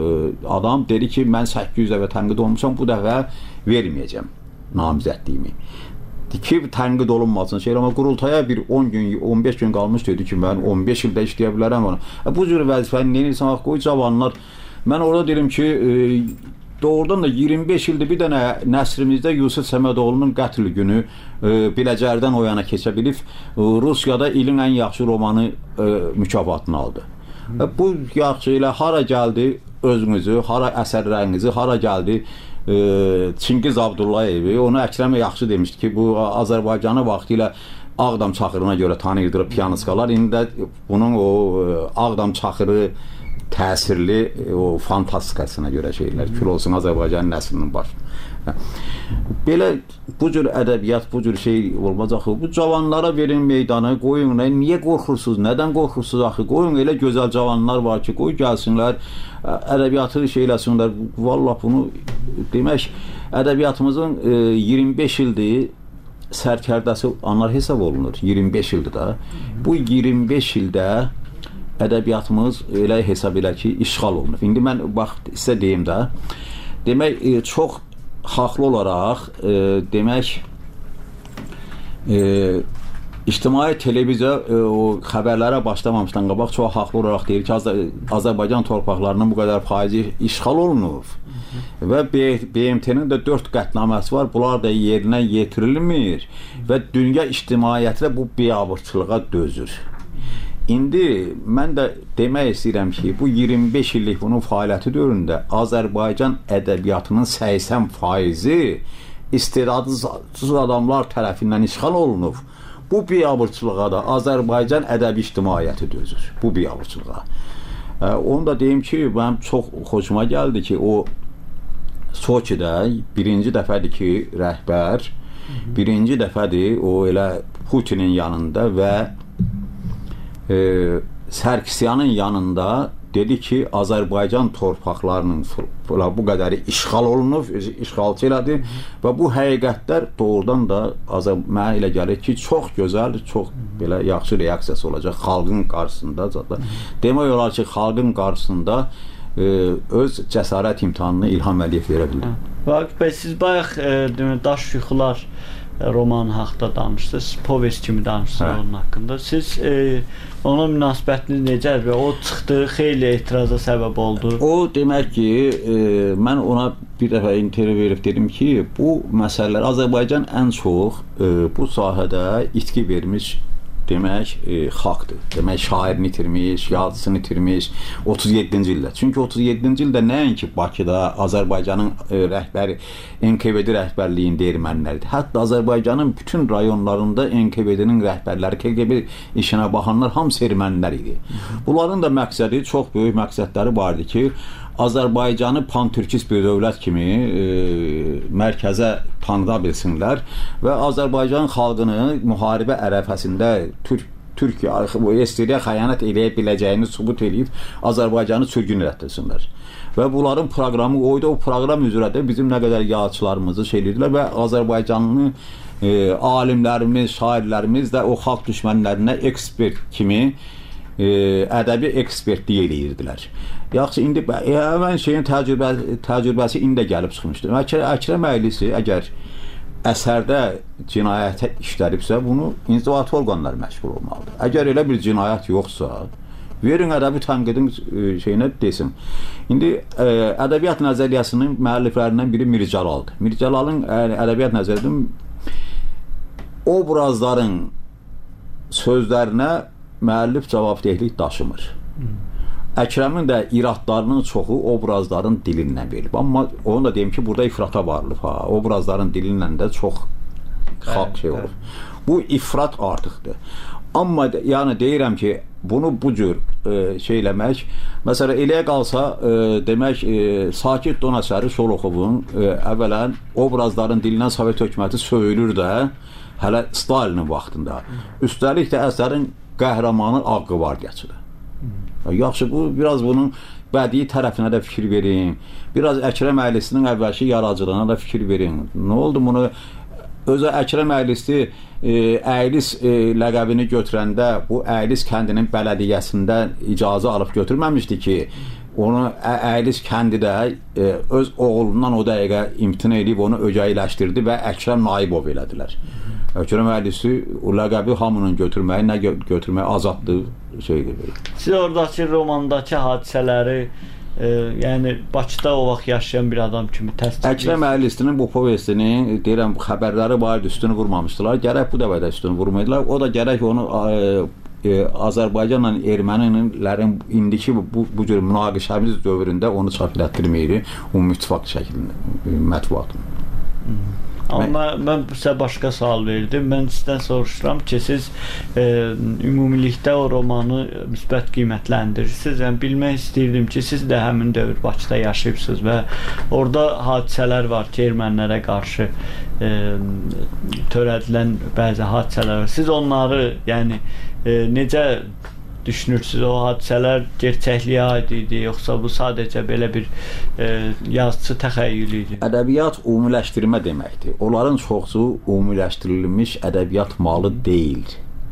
adam dedi ki, mən səkkiz yüz dəfə tənqid olmuşam, bu dəfə verməyəcəm namizədliyimi. Ki, tənqid olunmasın şey, amma qurultaya bir on gün, on beş gün qalmış dedi ki, mən on beş ildə işləyə bilərəm. Bu cür vəzifəni neyinirsən, qoy cavanlar. Mən orada dedim ki, e, doğrudan da iyirmi beş ildir bir dənə nəsrimizdə Yusuf Səmədoğlu'nun qətl günü e, Biləcərdən o yana keçə bilib, e, Rusiyada ilin ən yaxşı romanı e, mükafatını aldı. E, bu yaxşı ilə hara gəldi özünüzü, hara əsərlərinizi, hara gəldi e, Çingiz Abdullayevi, onu Əkrəm yaxşı demişdi ki, bu Azərbaycanı vaxtı ilə Ağdam Çaxırına görə tanıyırdı piyanistkalar. İndi də bunun o e, Ağdam Çaxırı təsirli o fantastikasına görə şeylər, kül olsun Azərbaycan nəslinin başına. Belə bu cür ədəbiyyat, bu cür şey olmaz axı. Bu cavanlara verin meydanı, qoyun. Niyə qorxursunuz? Nədən qorxursunuz axı? Qoyun, elə gözəl cavanlar var ki, qoy gəlsinlər, ədəbiyyatı şey eləsinlər. Vallahi bunu demək, ədəbiyyatımızın e, iyirmi beş ildir sərkərdəsi Anar hesab olunur. iyirmi beş ildir da. Bu iyirmi beş ildə ədəbiyyatımız elə hesab elə ki, işğal olunur. İndi mən bax sizə deyim də, demək e, çox haqlı olaraq e, demək e, ictimai televiziya e, o xəbərlərə başlamamışdan qabaq çox haqlı olaraq deyir ki, Az Azərbaycan torpaqlarının bu qədər faizi işğal olunur. Və B M T-nin də dörd qətnaməsi var, bunlar da yerinə yetirilmir və dünya ictimaiyyəti bu biabırçılığa dözür. İndi mən də demək istəyirəm ki, bu iyirmi beş illik bunun fəaliyyəti dövründə Azərbaycan ədəbiyyatının səksən faizi istedadsız adamlar tərəfindən işğal olunub. Bu biabırçılığa da Azərbaycan ədəbi ictimaiyyəti dözür. Bu biabırçılığa. Onu da deyim ki, mənim çox xoşuma gəldi ki, o Soçidə birinci dəfədir ki, rəhbər birinci dəfədir o elə Putinin yanında və e, Sərkisyanın yanında dedi ki, Azərbaycan torpaqlarının bu qədəri işğal olunub, işğalçı elədi və bu həqiqətlər doğrudan da mənə elə gəlir ki, çox gözəl, çox belə yaxşı reaksiyası olacaq xalqın qarşısında. Demək olar ki, xalqın qarşısında e, öz cəsarət imtahanını İlham Əliyev verə bilər. Vaqif bəy, siz bayaq e, Daş Yuxular roman haqqında danışdınız, povest kimi danışdınız onun haqqında. Siz e, ona münasibətiniz necədir və o çıxdı, xeyli etiraza səbəb oldu. O demək ki, e, mən ona bir dəfə intervyu verib dedim ki, bu məsələlər Azərbaycan ən çox e, bu sahədə itki vermiş demək e, xalqdır. Demək şairini itirmiş, yazısını itirmiş otuz yeddinci ildə. Çünki otuz yeddinci ildə nəinki Bakıda Azərbaycanın e, rəhbəri N K V D rəhbərliyində ermənilərdir. Hətta Azərbaycanın bütün rayonlarında N K V D-nin rəhbərləri, K G B işinə baxanlar hamısı ermənilər idi. Bunların da məqsədi, çox böyük məqsədləri vardı ki, Azərbaycanı pan-türkist bir dövlət kimi e, mərkəzə tanıda bilsinlər və Azərbaycan xalqını müharibə ərəfəsində Türk Türkiyə Esteriya xəyanət eləyə biləcəyini sübut edib Azərbaycanı sürgün etdirsinlər. Və bunların proqramı oydu. O proqram üzrə də bizim nə qədər yazıçılarımızı şey edirdilər və Azərbaycanlı e, alimlərimiz, şairlərimiz də o xalq düşmənlərinə ekspert kimi e, ədəbi ekspertlik eləyirdilər. Yaxşı, indi həmən şeyin təcrübə, təcrübəsi indi gəlib çıxmışdır. Əkrəm Əylisi əgər əsərdə cinayətə işlədibsə, bunu inzibati orqanlar məşğul olmalıdır. Əgər elə bir cinayət yoxsa, verin ədəbi tənqidin şeyinə desin. İndi ə, ədəbiyyat nəzəriyyəsinin müəlliflərindən biri Mir Cəlaldır. Mir Cəlalın ədəbiyyat nəzəriyyəsində obrazların sözlərinə müəllif cavabdehlik daşımır. Hmm. Əkrəmin də iradlarının çoxu obrazların dilindən verilib. Amma onu da deyim ki, burada ifrata varılıb. Ha. Obrazların dilindən də çox xalq şey olub. Bu ifrat artıqdır. Amma yəni deyirəm ki, bunu bu cür e, şey eləmək, məsələn, eləyə qalsa e, demək, e, Sakit Donasəri Şoloxovun e, əvvələn obrazların dilindən Sovet hökuməti söyülür də, hələ Stalinin vaxtında. Üstəlik də əsərin qəhrəmanı Ağqı Vardiyaçıdır. Yaxşı, bu biraz bunun bədii tərəfinə də fikir verin. Biraz Əkrəm Əylisinin əvvəlki yaradıcılığına da fikir verin. Nə oldu bunu? Özü Əkrəm Əylisi e, Əylis e, ləqəbini götürəndə bu Əylis kəndinin bələdiyyəsində icazə alıb götürməmişdi ki, onu Əylis kəndi də e, öz oğlundan o dəqiqə imtina edib onu ögəyləşdirdi və Əkrəm Naibov elədilər. Əkrəm Əylisi o ləqəbi hamının götürməyi, nə gö götürməyi azaddır şeydir. Siz oradakı romandakı hadisələri e, yəni Bakıda o vaxt yaşayan bir adam kimi təsdiq edirsiniz. Əkrəm Əylisinin bu povestinin deyirəm xəbərləri var, üstünü vurmamışdılar. Gərək bu dəfə də üstünü vurmaydılar. O da gərək onu e, e, Azərbaycanla ermənilərin indiki bu, bu cür münaqişəmiz dövründə onu çap etdirməyir. Ümumi İttifaq şəklində mətbuatın. Amma mən sizə başqa sual verdim. Mən sizdən soruşuram ki, siz e, ümumilikdə o romanı müsbət qiymətləndirirsiniz. Yəni, bilmək istəyirdim ki, siz də həmin dövr Bakıda yaşayıbsınız və orada hadisələr var ki, ermənilərə qarşı e, törədilən bəzi hadisələr var. Siz onları yəni, e, necə düşünürsünüz? O hadisələr gerçəkliyə aid idi, yoxsa bu sadəcə belə bir e, yazıçı təxəyyülü idi? Ədəbiyyat ümumiləşdirmə deməkdir. Onların çoxsu ümumiləşdirilmiş ədəbiyyat malı deyil.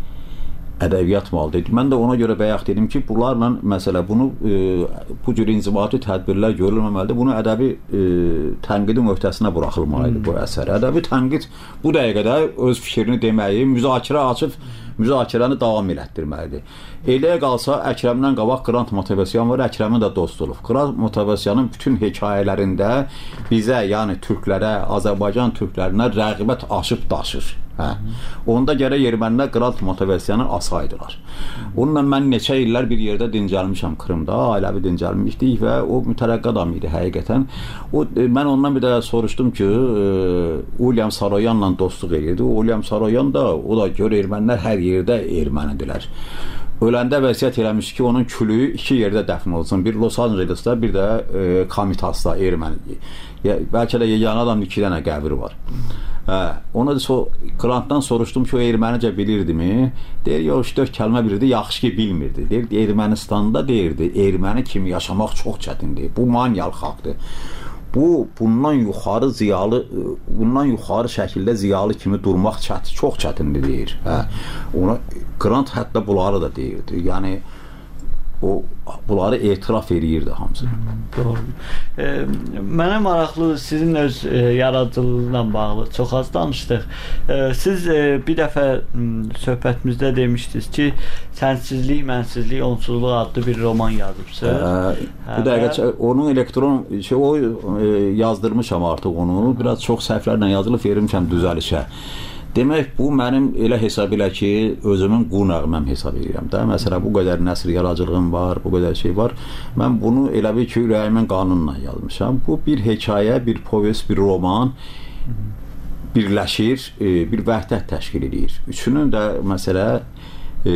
Ədəbiyyat malı deyil. Mən də ona görə bayaq dedim ki, bunlarla məsələ bunu e, bu cür inzibati tədbirlər görülməməlidir. Bunu ədəbi e, tənqidin öhdəsinə buraxılmalıdır hmm. bu əsər. Ədəbi tənqid bu dəqiqədə öz fikrini deməyi, müzakirə açıb müzakirəni davam elətdirməlidir. Eləyə qalsa Əkrəmdən qabaq Qrant Motovesyan var, Əkrəmin də dost olub. Qrant Motovesyanın bütün hekayələrində bizə, yəni türklərə, Azərbaycan türklərinə rəğbət aşıb daşır. Hə. Onda gərək ermənilər Qrant Motovesyanı asaydılar. Onunla mən neçə illər bir yerdə dincəlmişəm Krımda, ailəvi dincəlmişdik və o mütərəqqi adam idi həqiqətən. O, mən ondan bir də soruşdum ki, William Saroyanla dostluq edirdi. William Saroyan da, o da gör ermənilər hər yerdə ermənidirlər. Öləndə vəsiyyət eləmiş ki, onun külüyü iki yerdə dəfn olsun. Bir Los Angeles'da, bir də e, Kamitas'da erməni. Ya, bəlkə də yeganə adam iki dənə qəbri var. Hə, ona da so, Grantdan soruşdum ki, o ermənicə bilirdimi? Deyir, yox, üç dörd kəlmə bilirdi, yaxşı ki, bilmirdi. Deyir, Ermənistanda deyirdi, erməni kimi yaşamaq çox çətindir. Bu maniyal xalqdır. Bu, bundan yuxarı ziyalı, bundan yuxarı şəkildə ziyalı kimi durmaq çətin, çox çətindir deyir. Hə. Ona Grant hətta bunları da deyirdi. Yəni o bunları etiraf eləyirdi hamısı. Doğru. E, mənə maraqlı sizin öz e, yaradıcılığıyla bağlı çox az danışdıq. E, siz e, bir dəfə söhbətimizdə demişdiniz ki, Sənsizlik, Mənsizlik, Onsuzluq adlı bir roman yazıbsınız. Hə, bu dəqiqə onun elektron şey o e, yazdırmışam artıq onu. Biraz çox səhvlərlə yazılıb vermişəm düzəlişə. Demək, bu mənim elə hesab elə ki, özümün qu nəğməm hesab edirəm də. Məsələn, bu qədər nəsr yaradıcılığım var, bu qədər şey var. Mən bunu elə bir ki, ürəyimin qanunla yazmışam. Bu bir hekayə, bir povest, bir roman birləşir, bir vəhdət təşkil edir. Üçünün də məsələ e,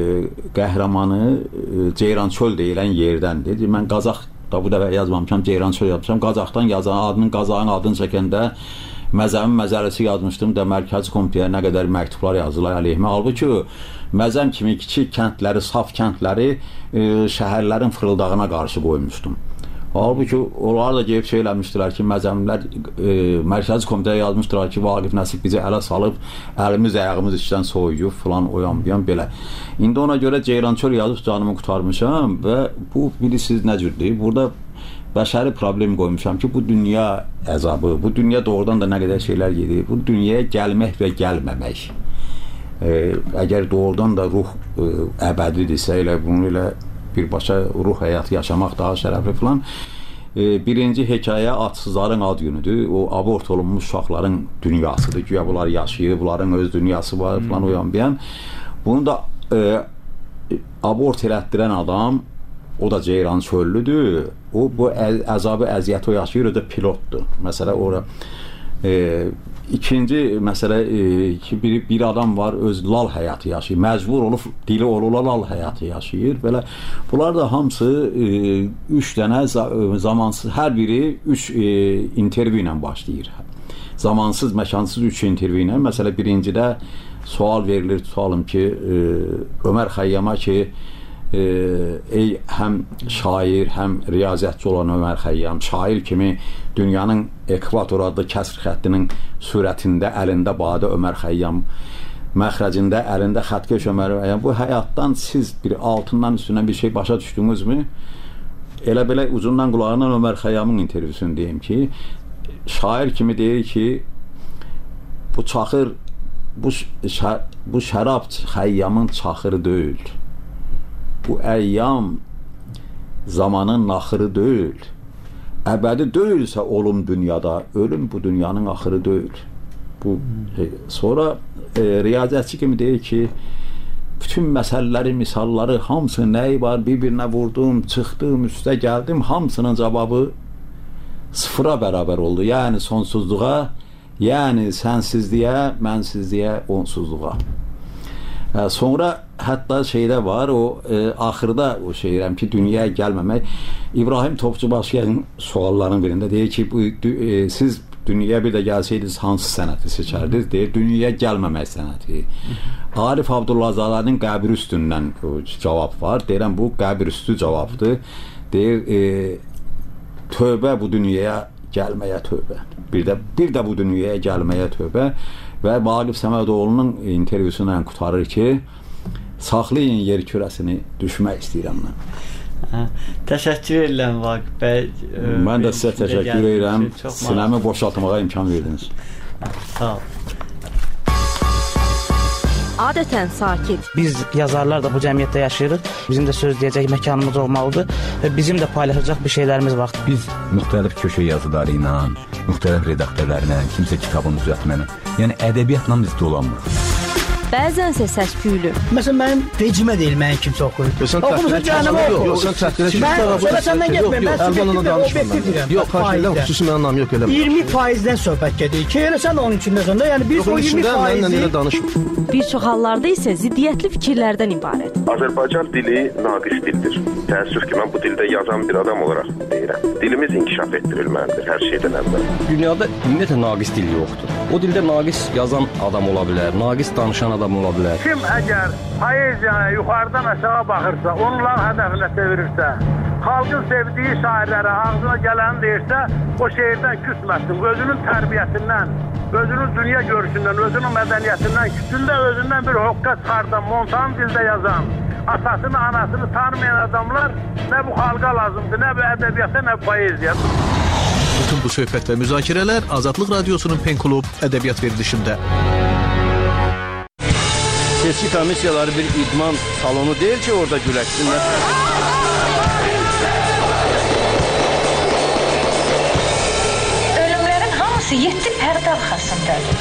qəhrəmanı e, Ceyrançöl deyilən yerdəndir. Mən Qazax da bu dəfə yazmamışam, Ceyrançöl yazmışam. Qazaxdan yazan, adının Qazağın adını çəkəndə Məzəmin məzələsi yazmışdım da Mərkəzi Komitəyə nə qədər məktublar yazdılar əleyhimə. Halbuki Məzəm kimi kiçik kəndləri, saf kəndləri e, şəhərlərin fırıldağına qarşı qoymuşdum. Halbuki onlar da gəlib şey eləmişdilər ki, Məzəmlər e, Mərkəzi Komitəyə yazmışdılar ki, Vaqif Nəsib bizi ələ salıb, əlimiz, ayağımız işdən soyuyub, falan, oyan, buyan, belə. İndi ona görə Ceyrançöl yazıb canımı qurtarmışam və bu, bilirsiniz nə cürdür? Burada bəşəri problem qoymuşam ki, bu dünya əzabı, bu dünya doğrudan da nə qədər şeylər gedir, bu dünyaya gəlmək və gəlməmək. E, əgər doğrudan da ruh e, əbədidirsə, elə bunu ilə birbaşa ruh həyatı yaşamaq daha şərəfli falan. E, birinci hekayə adsızların ad günüdür. O abort olunmuş uşaqların dünyasıdır. Güya bunlar yaşayır, bunların öz dünyası var falan uyan-biyan. Bunu da e, abort elətdirən adam, o da Ceyrançöllüdür. O bu əzabı, əziyyəti o yaşayır, o da pilotdur. Məsələ ora e, ikinci məsələ e, ki, bir, bir adam var, öz lal həyatı yaşayır. Məcbur olub, dili olula lal həyatı yaşayır. Belə bunlar da hamısı e, üç dənə zamansız, hər biri üç e, intervyu ilə başlayır. Zamansız, məkansız üç intervyu ilə. Məsələ birincidə sual verilir, tutalım ki, e, Ömər Xəyyama ki, E, ey həm şair, həm riyaziyyatçı olan Ömər Xəyyam, şair kimi dünyanın ekvator adlı kəsr xəttinin surətində əlində badə Ömər Xəyyam, məxrəcində əlində xəttkeş Ömər Xəyyam, bu həyatdan siz bir altından üstündən bir şey başa düşdünüzmü? Elə belə uzundan qulağından Ömər Xəyyamın intervyusunu deyim ki, şair kimi deyir ki, bu çaxır, bu, şər, bu şərab Xəyyamın çaxırı deyil. Bu əyyam zamanın naxırı deyil. Əbədi deyilsə olum dünyada, ölüm bu dünyanın axırı deyil. Bu e, sonra e, riyaziyyatçı kimi deyir ki, bütün məsələləri, misalları, hamısı nəyi var, bir-birinə vurdum, çıxdım, üstə gəldim, hamısının cavabı sıfıra bərabər oldu. Yəni sonsuzluğa, yəni sənsizliyə, mənsizliyə, onsuzluğa. Sonra hətta şeydə var, o e, axırda o şeyirəm ki, dünyaya gəlməmək. İbrahim Topçubaşıyanın suallarının birində deyir ki, bu, e, siz dünyaya bir də gəlsəydiniz hansı sənəti seçərdiniz? Deyir, dünyaya gəlməmək sənəti. Arif Abdullahzadənin qəbir üstündən cavab var. Deyirəm, bu qəbir üstü cavabdır. Deyir, e, tövbə bu dünyaya gəlməyə tövbə. Bir də, bir də bu dünyaya gəlməyə tövbə. Və Vaqif Səmədoğlu'nun intervyusundan qutarır ki, saxlayın yer kürəsini, düşmək istəyirəm mən. Hə, təşəkkür edirəm Vaqif bəy. Mən də sizə təşəkkür edirəm. Sinəmi boşaltmağa imkan verdiniz. Hə, sağ ol. adətən sakit. Biz yazarlar da bu cəmiyyətdə yaşayırıq. Bizim də söz deyəcək məkanımız olmalıdır və bizim də paylaşacaq bir şeylərimiz var. Biz müxtəlif köşə yazıları ilə, müxtəlif redaktörlərlə, kimsə kitabını düzəltməklə, yəni ədəbiyyatla biz dolanmırıq. Bəzənsə səs-küylü. Məsələn, mənim vecimə deyil, mənim kimsə oxuyur. Oxumusan cəhənnəmə oxu. Yox, sən çəkdirə ki, mən səndən getməyim, mən subjektiv və obyektiv deyirəm. Yox, xahiş xüsusi mənim anlam yox eləmə. iyirmi faizdən söhbət gedir ki, elə sən onun içindəsən də, yəni biz o iyirmi faizi... Bir çox hallarda isə ziddiyyətli fikirlərdən ibarət. Azərbaycan dili naqis dildir. Təəssüf ki, mən bu dildə yazan bir adam olaraq deyirəm. Dilimiz inkişaf etdirilməlidir hər şeydən əvvəl. Dünyada ümumiyyətlə naqis dil yoxdur. O dildə naqis yazan adam ola bilər, naqis danışan adam ola bilər. Kim əgər poeziyaya yuxarıdan aşağı baxırsa, onların hədəfinə çevirirsə, xalqın sevdiyi şairlərə ağzına gələni deyirsə, o şeirdən küsməsin, özünün tərbiyəsindən, özünün dünya görüşündən, özünün mədəniyyətindən, küsündə özündən bir hoqqa çıxardan, montan dildə yazan, atasını, anasını tanımayan adamlar nə bu xalqa lazımdır, nə bu ədəbiyyata, nə bu poeziya. Bütün bu söhbət və müzakirələr Azadlıq Radiosunun Pen Klub ədəbiyyat verilişində. Seçki komissiyaları bir idman salonu deyil ki, orada güləşsinlər. Ölümlərin hamısı yeddi pərdə arxasındadır.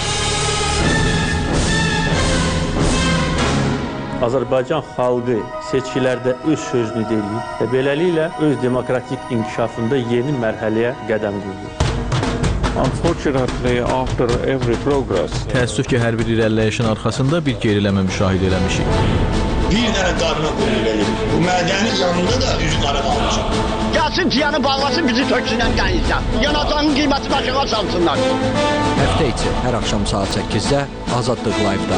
Azərbaycan xalqı seçkilərdə öz sözünü deyir və beləliklə öz demokratik inkişafında yeni mərhələyə qədəm qoyur. Unfortunately, after every progress, təəssüf ki, hər bir irəliləyişin arxasında bir geriləmə müşahidə eləmişik. Bir dənə qarına qoyulur. Bu mədənin yanında da üzü qara qalmışıq. Gəlsin ciyanı bağlasın, bizi töksünlər gəlirsə. Yanacağın qiyməti başına salsınlar. Həftə içi hər axşam saat səkkizdə Azadlıq Live-da.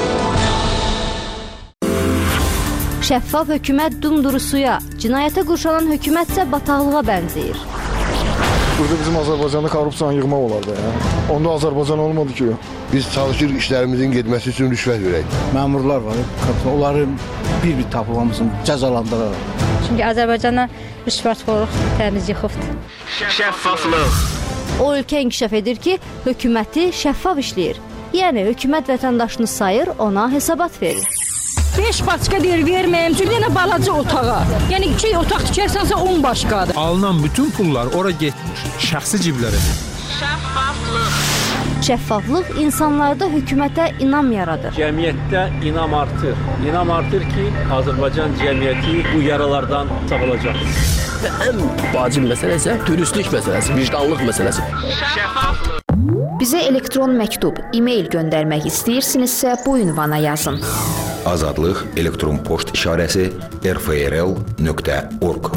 Şəffaf hökumət dumduru suya, cinayətə qurşalan hökumətsə bataqlığa bənzəyir. Burada bizim Azərbaycanda korrupsiyanı yığmaq olar da ya. Onda Azərbaycan olmadı ki. Biz çalışır işlərimizin getməsi üçün rüşvət verək. Məmurlar var, onları bir-bir tapılmasın, cəzalandıraraq. Çünki Azərbaycana rüşvətxorluq təmiz yıxıbdır. Şəffaflıq. O ölkə inkişaf edir ki, hökuməti şəffaf işləyir. Yəni, hökumət vətəndaşını sayır, ona hesabat verir. beş başqa deyir, verməyəm, çünki yenə balaca otağa. Yəni, iki otaq tikərsənsə on başqadır. Alınan bütün pullar ora getmiş, şəxsi ciblərə. Şəffaflıq. Şəffaflıq insanlarda hökumətə inam yaradır. Cəmiyyətdə inam artır. İnam artır ki, Azərbaycan cəmiyyəti bu yaralardan sağılacaq. Və ən vacib məsələ isə dürüstlük məsələsi, vicdanlıq məsələsi. Şəffaflıq. Bizə elektron məktub, e-mail göndərmək istəyirsinizsə bu ünvana yazın. Azadlıq elektron poçt işarəsi r f r l nöqtə org.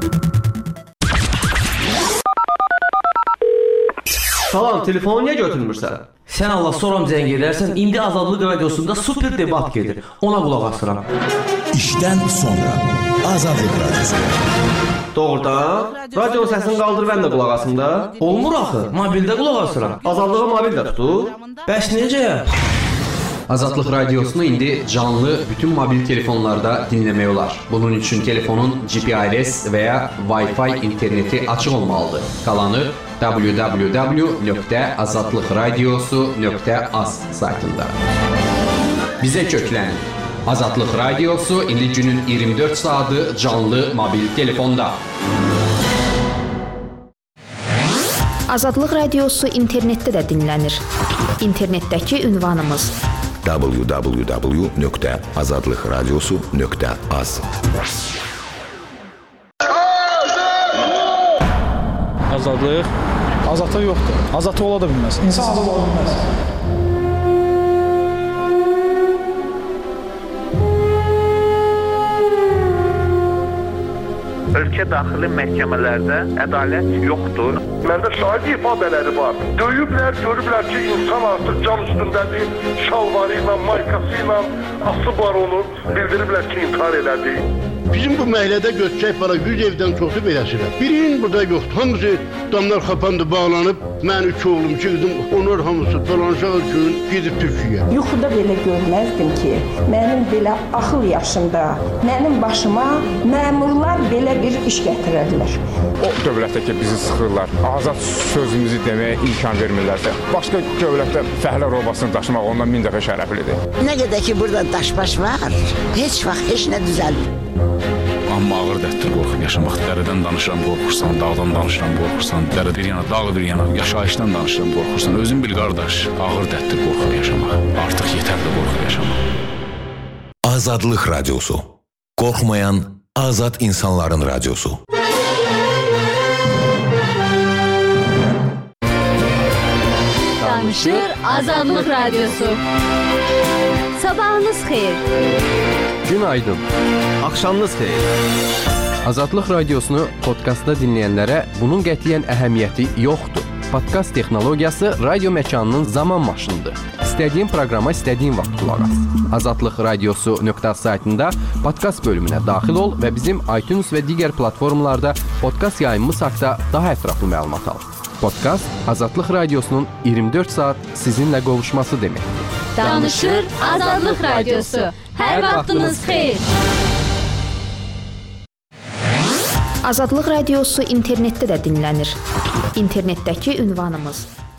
Salam, telefonu niyə götürmürsən? Sən Allah soram zəng edərsən, indi Azadlıq Radiosunda super debat gedir. Ona qulaq asıram. İşdən sonra Azadlıq Radiosu. Doğrudan? Radio səsini qaldır, mən də qulaq asım da. Olmur axı, mobildə qulaq asıram. Azadlığa mobildə tutur. Bəs necə? Azadlıq Radiosunu indi canlı bütün mobil telefonlarda dinləmək olar. Bunun üçün telefonun G P R S və ya Wi-Fi interneti açıq olmalıdır. Qalanı w w w nöqtə azadlıq radiosu nöqtə az saytında. Bizə köklənin. Azadlıq Radiosu indi günün iyirmi dörd saatı canlı mobil telefonda. Azadlıq Radiosu internetdə də dinlənir. İnternetdəki ünvanımız w w w nöqtə azadlıq radiosu nöqtə az. Azadlıq? Azadlıq yoxdur. Azadlıq ola da bilməz. İnsan azad ola bilməz. Ölkə daxili məhkəmələrdə ədalət yoxdur. Məndə şahid ifadələri var. Döyüblər, görüblər ki, insan artıq can üstündədir, şalvarı ilə, maykası ilə asıb var onu. Bildiriblər ki, intihar elədi. Bizim bu məhəllədə göçək bala yüz evdən çoxu beləsirə. Birinin burada yoxdur. Hamısı damlar xapandı, bağlanıb. Mən üç oğlum, iki qızım, onlar hamısı dolanışaq üçün gedib Türkiyəyə. Yuxuda belə görməzdim ki, mənim belə axıl yaşımda, mənim başıma məmurlar belə bir iş gətirərlər. O dövlətdə ki, bizi sıxırlar, azad sözümüzü deməyə imkan vermirlərsə, başqa dövlətdə fəhlə robasını daşımaq ondan min dəfə şərəflidir. Nə qədər ki, burada daşbaş var, heç vaxt heç nə düzəlmir. Amma ağır dərddir qorxub yaşamaq. Dərədən danışıram, qorxursan, dağdan danışıram, qorxursan, dərə bir yana, dağ bir yana, yaşayışdan danışıram, qorxursan. Özün bil qardaş, ağır dərddir qorxub yaşamaq. Artıq yetərli qorxub yaşamaq. Azadlıq radiosu. Qorxmayan azad insanların radiosu. Danışır Azadlıq radiosu. Sabahınız xeyir. Günaydın. Axşamınız xeyir. Azadlıq radiosunu podkastda dinləyənlərə bunun qətiyyən əhəmiyyəti yoxdur. Podkast texnologiyası radio məkanının zaman maşınıdır. İstədiyin proqrama istədiyin vaxt qulaq as. azadlıq radiosu nöqtə az saytında podkast bölümünə daxil ol və bizim iTunes və digər platformalarda podkast yayımımız haqqında daha ətraflı məlumat al. Podkast Azadlıq radiosunun iyirmi dörd saat sizinlə qovuşması deməkdir. Danışır Azadlıq radiosu. Hər vaxtınız xeyir. Azadlıq radiosu internetdə də dinlənir. İnternetdəki ünvanımız